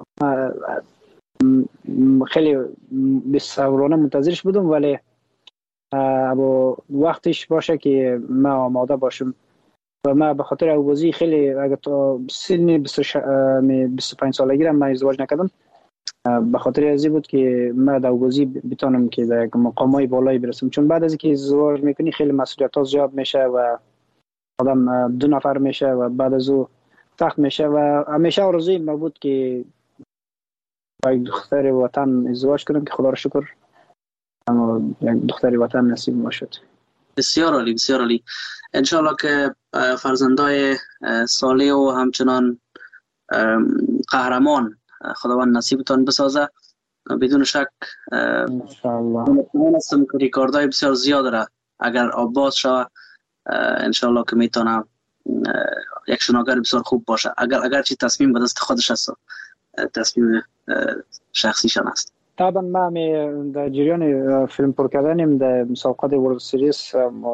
خیلی بسورانه منتظرش بودم، ولی ابا وقتش باشه که من آماده باشم و من به خاطر اوبازی خیلی اگر تا سن بیست و پنج سالگی را من ازدواج نکردم، به خاطر ازی بود که من در اوبازی بتونم که در مقامای بالایی برسم، چون بعد از اینکه ازدواج میکنی خیلی مسئولیت ها زیاد میشه و آدم دو نفر میشه و بعد از او سخت میشه و همیشه آرزوی ما بود که با یک دختر وطن ازدواج کنم که خدا رو شکر اما یک دختر وطن نصیب ما شد. بسیار عالی، بسیار عالی. انشالله که فرزندای صالح و همچنان قهرمان خداوند نصیبتان بسازه. بدون شک انشالله من هستم که ریکاردای بسیار زیاد را اگر آباد شود انشالله که میتونه یک شناگر بسیار خوب باشه. اگر اگر چی تصمیم به دست خودش است، تصمیم شخصیشان است. طبعا ما می در جریان فیلم پر کردنیم در مسابقات ورلد سریز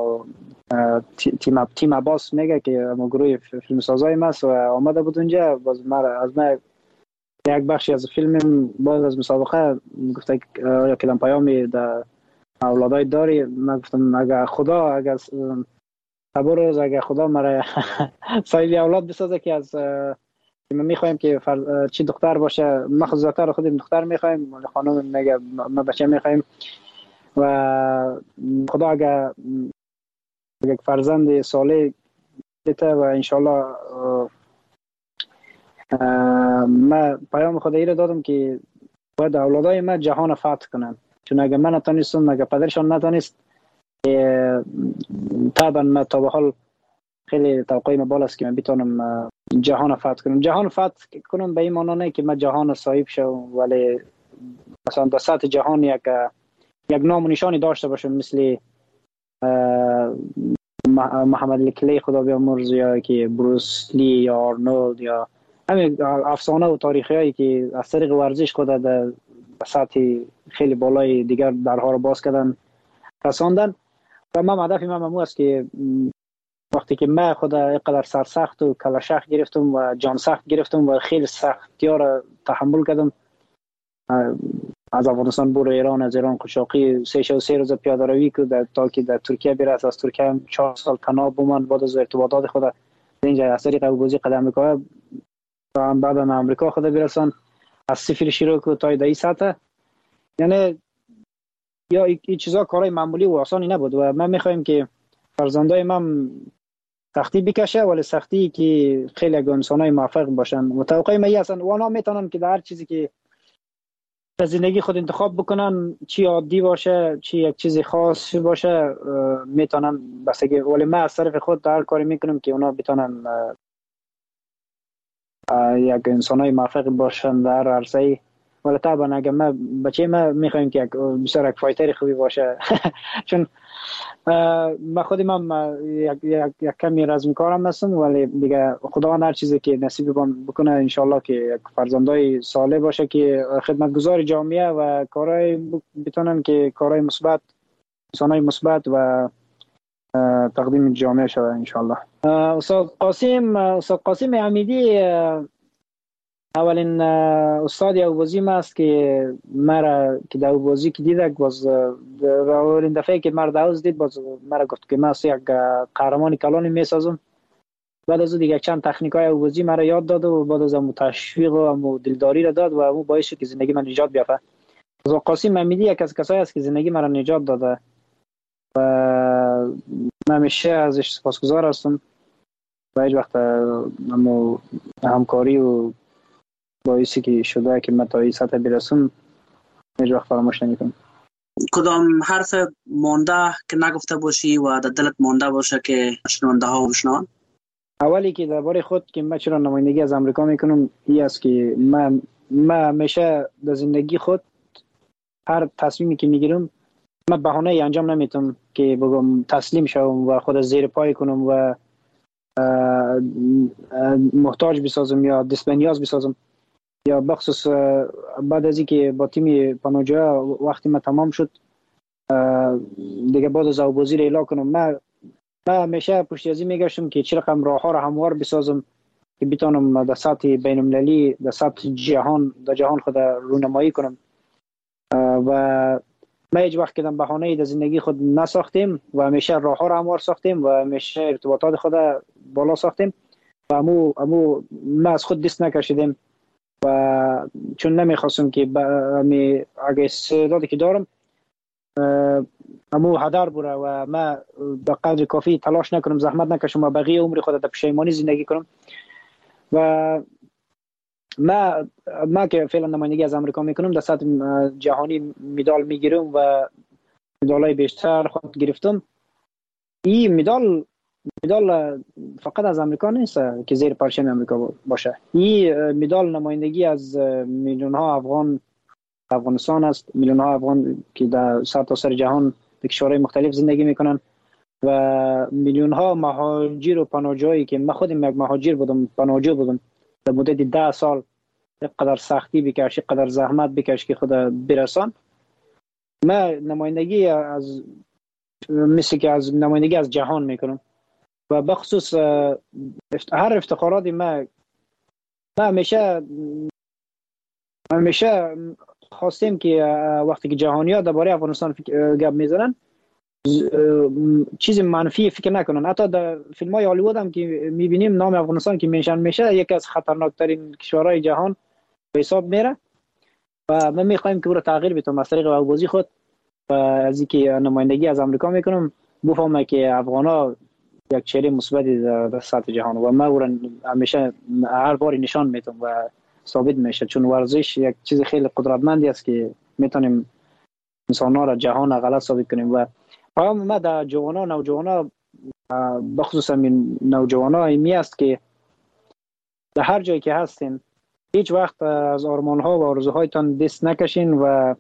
تیم تیم عباس میگه که ما گروه فیلم سازای ماست و آمده بود اونجا. باز ما از ما یک بخشی از فیلم باز از مسابقه گفته یا کلام پیامی در اولادای داری. من گفتم اگر خدا اگر صبر روز اگر خدا مرا صاحب اولاد بسازه که از ما میخوایم که فر... چی دختر باشه، ما خودمون خودم دختر میخوایم، خانم میگه ما بچه میخوایم و خدا اگر یک فرزند صالح بده و انشالله ما پیام خدایی را دادم که باید اولادای ما جهان فتح کنن، چون اگر من نتونستم اگر پدرشان نتونست طبعا ما تا به حال خیلی توقعی ما بالاست که من بتونم جهان فتح کنم. جهان فتح کنم به این معنی نه که من جهان صاحب شوم، ولی مثلا در سطح جهان یک یک نام و نشانی داشته باشم مثل محمد الکلی خدا بیامرز یا که بروس لی یا آرنولد یا همین افسانه و تاریخی هایی که از طریق ورزش خود در سطح خیلی بالای دیگر درها رو باز کردن رساندن. و من هدف من ممو است که وقتی که من خود اینقدر سرسخت و کلاشخ گرفتم و جان سخت گرفتم و خیلی سختی ها را تحمل کردم، از افغانستان بور ایران، از ایران قشاقی سه شو سه روز پیاده روی کرد تا که در ترکیه برسه، از ترکیه هم چهار سال پناه بومن بعد از ارتباطات خود اینجا از طریق ابوذی قدم میکنه و بعد از امریکا خود برسن از صفر شروع کرد تا دای سطح. یعنی یا این چیزا کارهای معمولی و آسانی نبود و من میخوایم که فرزندای من سختی بکشه ولی سختی که خیلی انسانای موفق باشن. متوقع من هستن و اونا میتونن که در هر چیزی که در زندگی خود انتخاب بکنن، چی عادی باشه چی یک چیز خاص باشه میتونن بسگی، ولی من از طرف خود در هر کاری میکنم که اونا بتونن یک انسانای موفق باشن در عرصه. ولی طبعا اگر من بچه ما میخوایم که بسیار یک فایتر خوبی باشه چون من خودم هم یک, یک, یک کمی رزمکارم هستم، ولی دیگه خداوند هر چیزی که نصیب بکنه انشالله که یک فرزندای صالح باشه که خدمتگزار جامعه و کارهای بتونن که کارهای مثبت انسانای مثبت و تقدیم جامعه شود انشالله. استاد قاسم استاد قاسم حمیدی اولین استاد اوبازی ما است که مرا که در اوبازی که دیدک باز اولین دفعه که مرا دعوت دید باز مرا گفت که من یک قهرمان کلانی میسازم. بعد از دیگه چند تکنیک های اوبازی مرا یاد داد و بعد از اون تشویق و اون دلداری را داد و اون باعث شد که زندگی من نجات بیافته. از قاسم حمیدی یک از کسایی است که زندگی مرا نجات داده و من همیشه ازش سپاسگزار هستم و هیچ وقت اما همکاری و باعثی که شده که من تا این سطح برسم هیچ وقت فراموش نمیکنم. کدام حرف مانده که نگفته باشی و در دلت مانده باشه که شنونده ها بشنون؟ اولی که درباره خود که من چرا نمایندگی از امریکا میکنم این است که من من همیشه در زندگی خود هر تصمیمی که میگیرم من بهانه انجام نمیتم که بگم تسلیم شوم و خود زیر پای کنم و محتاج بسازم یا دست به نیاز بسازم. یا بخصوص بعد از اینکه با تیم پناهجویان وقتی ما تمام شد دیگه بعد از اوبازی را اعلام کنم، من من همیشه پشت از این میگشتم که چه رقم راه ها را هموار بسازم که بتونم در سطح بین المللی در سطح جهان در جهان خود رونمایی کنم و ما هیچ وقت کدام بهانه‌ای در زندگی خود نساختیم و همیشه راه ها را هموار ساختیم و همیشه ارتباطات خود بالا ساختیم و امو امو ما از خود دست نکشیدیم و چون نمیخواستم که امی اگه استعدادی که دارم امو هدر بره و ما به قدر کافی تلاش نکنم زحمت نکشم و بقیه عمر خود در پشیمانی زندگی کنم و ما ما که فعلا نمایندگی از آمریکا میکنم در سطح جهانی مدال میگیرم و مدالای بیشتر خود گرفتم. این مدال مدال فقط از آمریکا نیست که زیر پرچم آمریکا باشه. این مدال نمایندگی از میلیون ها افغان افغانستان است، میلیون ها افغان که در سرتاسر جهان در کشورهای مختلف زندگی میکنن و میلیون ها مهاجر و پناهجویی که من خودم یک مهاجر بودم، پناهجو بودم، در مدت ده سال قدر سختی بکش، قدر زحمت بکش که خود برسان. من نمایندگی از مثل که از نمایندگی از جهان میکنم و بخصوص هر افتخاراتی من من همیشه همیشه خواستیم که وقتی که جهانی ها درباره افغانستان گپ میزنن چیز منفی فکر نکنن. حتی در فیلم های هالیوود هم که میبینیم نام افغانستان که منشن میشه یکی از خطرناکترین کشورهای جهان به حساب میره و من میخوایم که او را تغییر بدم از طریق بازی خود و از اینکه نمایندگی از آمریکا میکنم بفهمه که افغانا یک چهره مثبتی در سطح جهان و من او را همیشه هر باری نشان میدم و ثابت میشه، چون ورزش یک چیز خیلی قدرتمندی است که میتونیم انسان‌ها را جهان غلط ثابت کنیم. و پیام ما در جوانان نوجوانا بخصوص این نوجوانا ایمی است که در هر جایی که هستین هیچ وقت از آرمان‌ها و آرزوهایتان دست نکشین و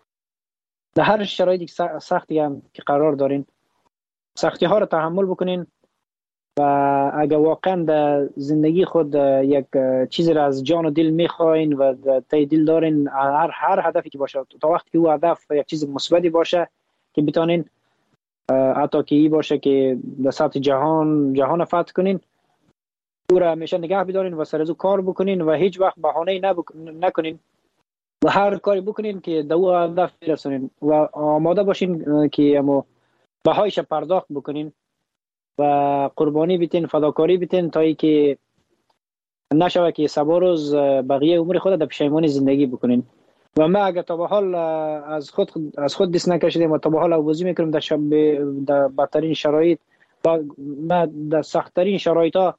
در هر شرایطی سختی هم که قرار دارین سختی ها را تحمل بکنین و اگر واقعا در زندگی خود یک چیزی را از جان و دل میخواین و تای دل دارین، هر هر هدفی که باشه تا وقتی که او هدف یک چیز مثبتی باشه که بتونین حتی که ای باشه که در سطح جهان جهان فتح کنین، او را همیشه نگه بدارین و سر از او کار بکنین و هیچ وقت بهانه‌ای نبک... نکنین و هر کاری بکنین که در او هدف برسونین و آماده باشین که اما بهایش پرداخت بکنین و قربانی بیتین، فداکاری بیتین تا ای که نشوه که سبا روز بقیه عمر خود در پشیمانی زندگی بکنین. و ما اگر تا به حال از خود از خود دست نکشیدیم و تا به حال آوازی میکنیم در شب در بدترین شرایط و ما در سختترین شرایط ها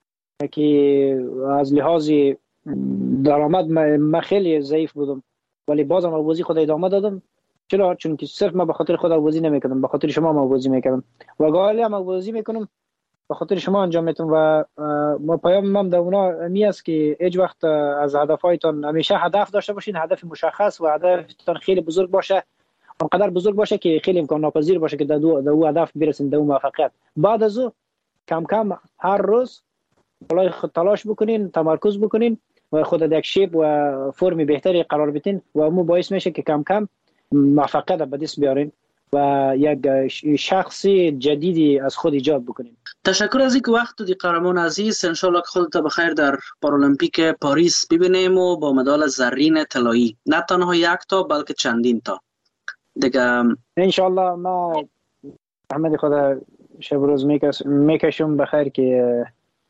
که از لحاظ درآمد ما خیلی ضعیف بودم ولی بازم آوازی خود ادامه دادم. چرا؟ چون که صرف ما به خاطر خود آوازی نمیکردم، به خاطر شما ما آوازی میکردم و گاهی هم آوازی میکنم به خاطر شما انجام میدم و ما پیام ما در اونا می است که هیچ وقت از هدفهایتان همیشه هدف داشته باشین، هدف مشخص و هدفتان خیلی بزرگ باشه، اونقدر بزرگ باشه که خیلی امکان ناپذیر باشه که در دو در او هدف برسین، در او موفقیت. بعد از او کم کم هر روز بالای خود تلاش بکنین، تمرکز بکنین و خود در یک شیپ و فرم بهتری قرار بدین و مو باعث میشه که کم کم موفقیت به دست بیارین و یک شخص جدیدی از خود ایجاد بکنین. تشکر از اینکه وقت دادی قهرمان عزیز. ان شاء الله که خودت بخیر در پارالمپیک پاریس ببینیم و با مدال زرین طلایی، نه تنها یک تا بلکه چندین تا دیگه ان شاء الله. ما احمد خدا شب روز میکش میکشم بخیر که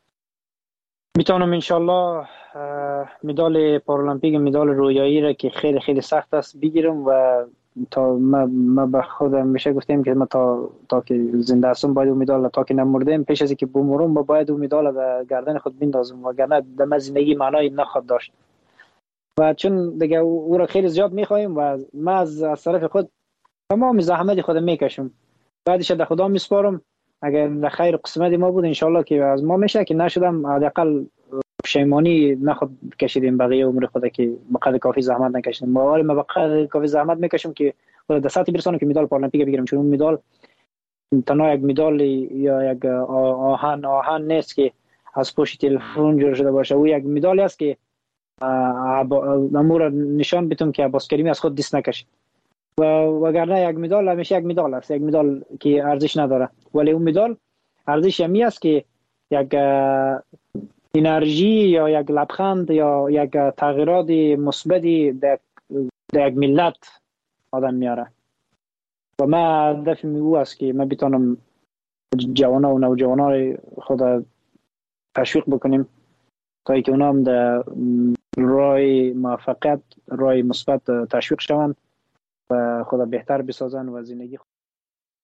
میتونم ان شاء الله مدال پارالمپیک، مدال رویایی را که خیلی خیلی سخت است بگیرم و تا ما ما به خودم میشه گفتیم که ما تا تا که زنده هستم باید اون مدال تا که نمردم پیش از اینکه بمرم با باید اون مدال در گردن خود بندازم وگرنه در زندگی معنی نخواهد داشت. و چون دیگه او را خیلی زیاد میخوایم و ما از, از طرف خود تمام زحمت خودم میکشم، بعدش در خدا میسپارم. اگر در خیر قسمت ما بود ان شاء الله که از ما میشه، که نشدم حداقل پشیمانی نخواد کشیدیم بقیه عمر خود که بقدر کافی زحمت نکشیدیم. ما ما بقدر کافی زحمت میکشم که خود در سطح برسونم که مدال پارالمپیک بگیرم، چون اون مدال تنها یک مدال یا یک آهن آهن نیست که از پشت تلفن جور شده باشه، او یک مدالی است که امور نشان بدم که عباس کریمی از خود دست نکشید و وگرنه یک مدال همیشه یک مدال است، یک مدال که ارزش نداره، ولی اون مدال ارزش می است که یک انرژی یا یک لبخند یا یک تغییرات مثبتی در یک ملت آدم میاره. و ما هدف می او است که ما بتونم جوانا و نوجوانا خود تشویق بکنیم تا اینکه اونا هم در راه موفقیت، راه مثبت تشویق شوند و خود بهتر بسازن و زندگی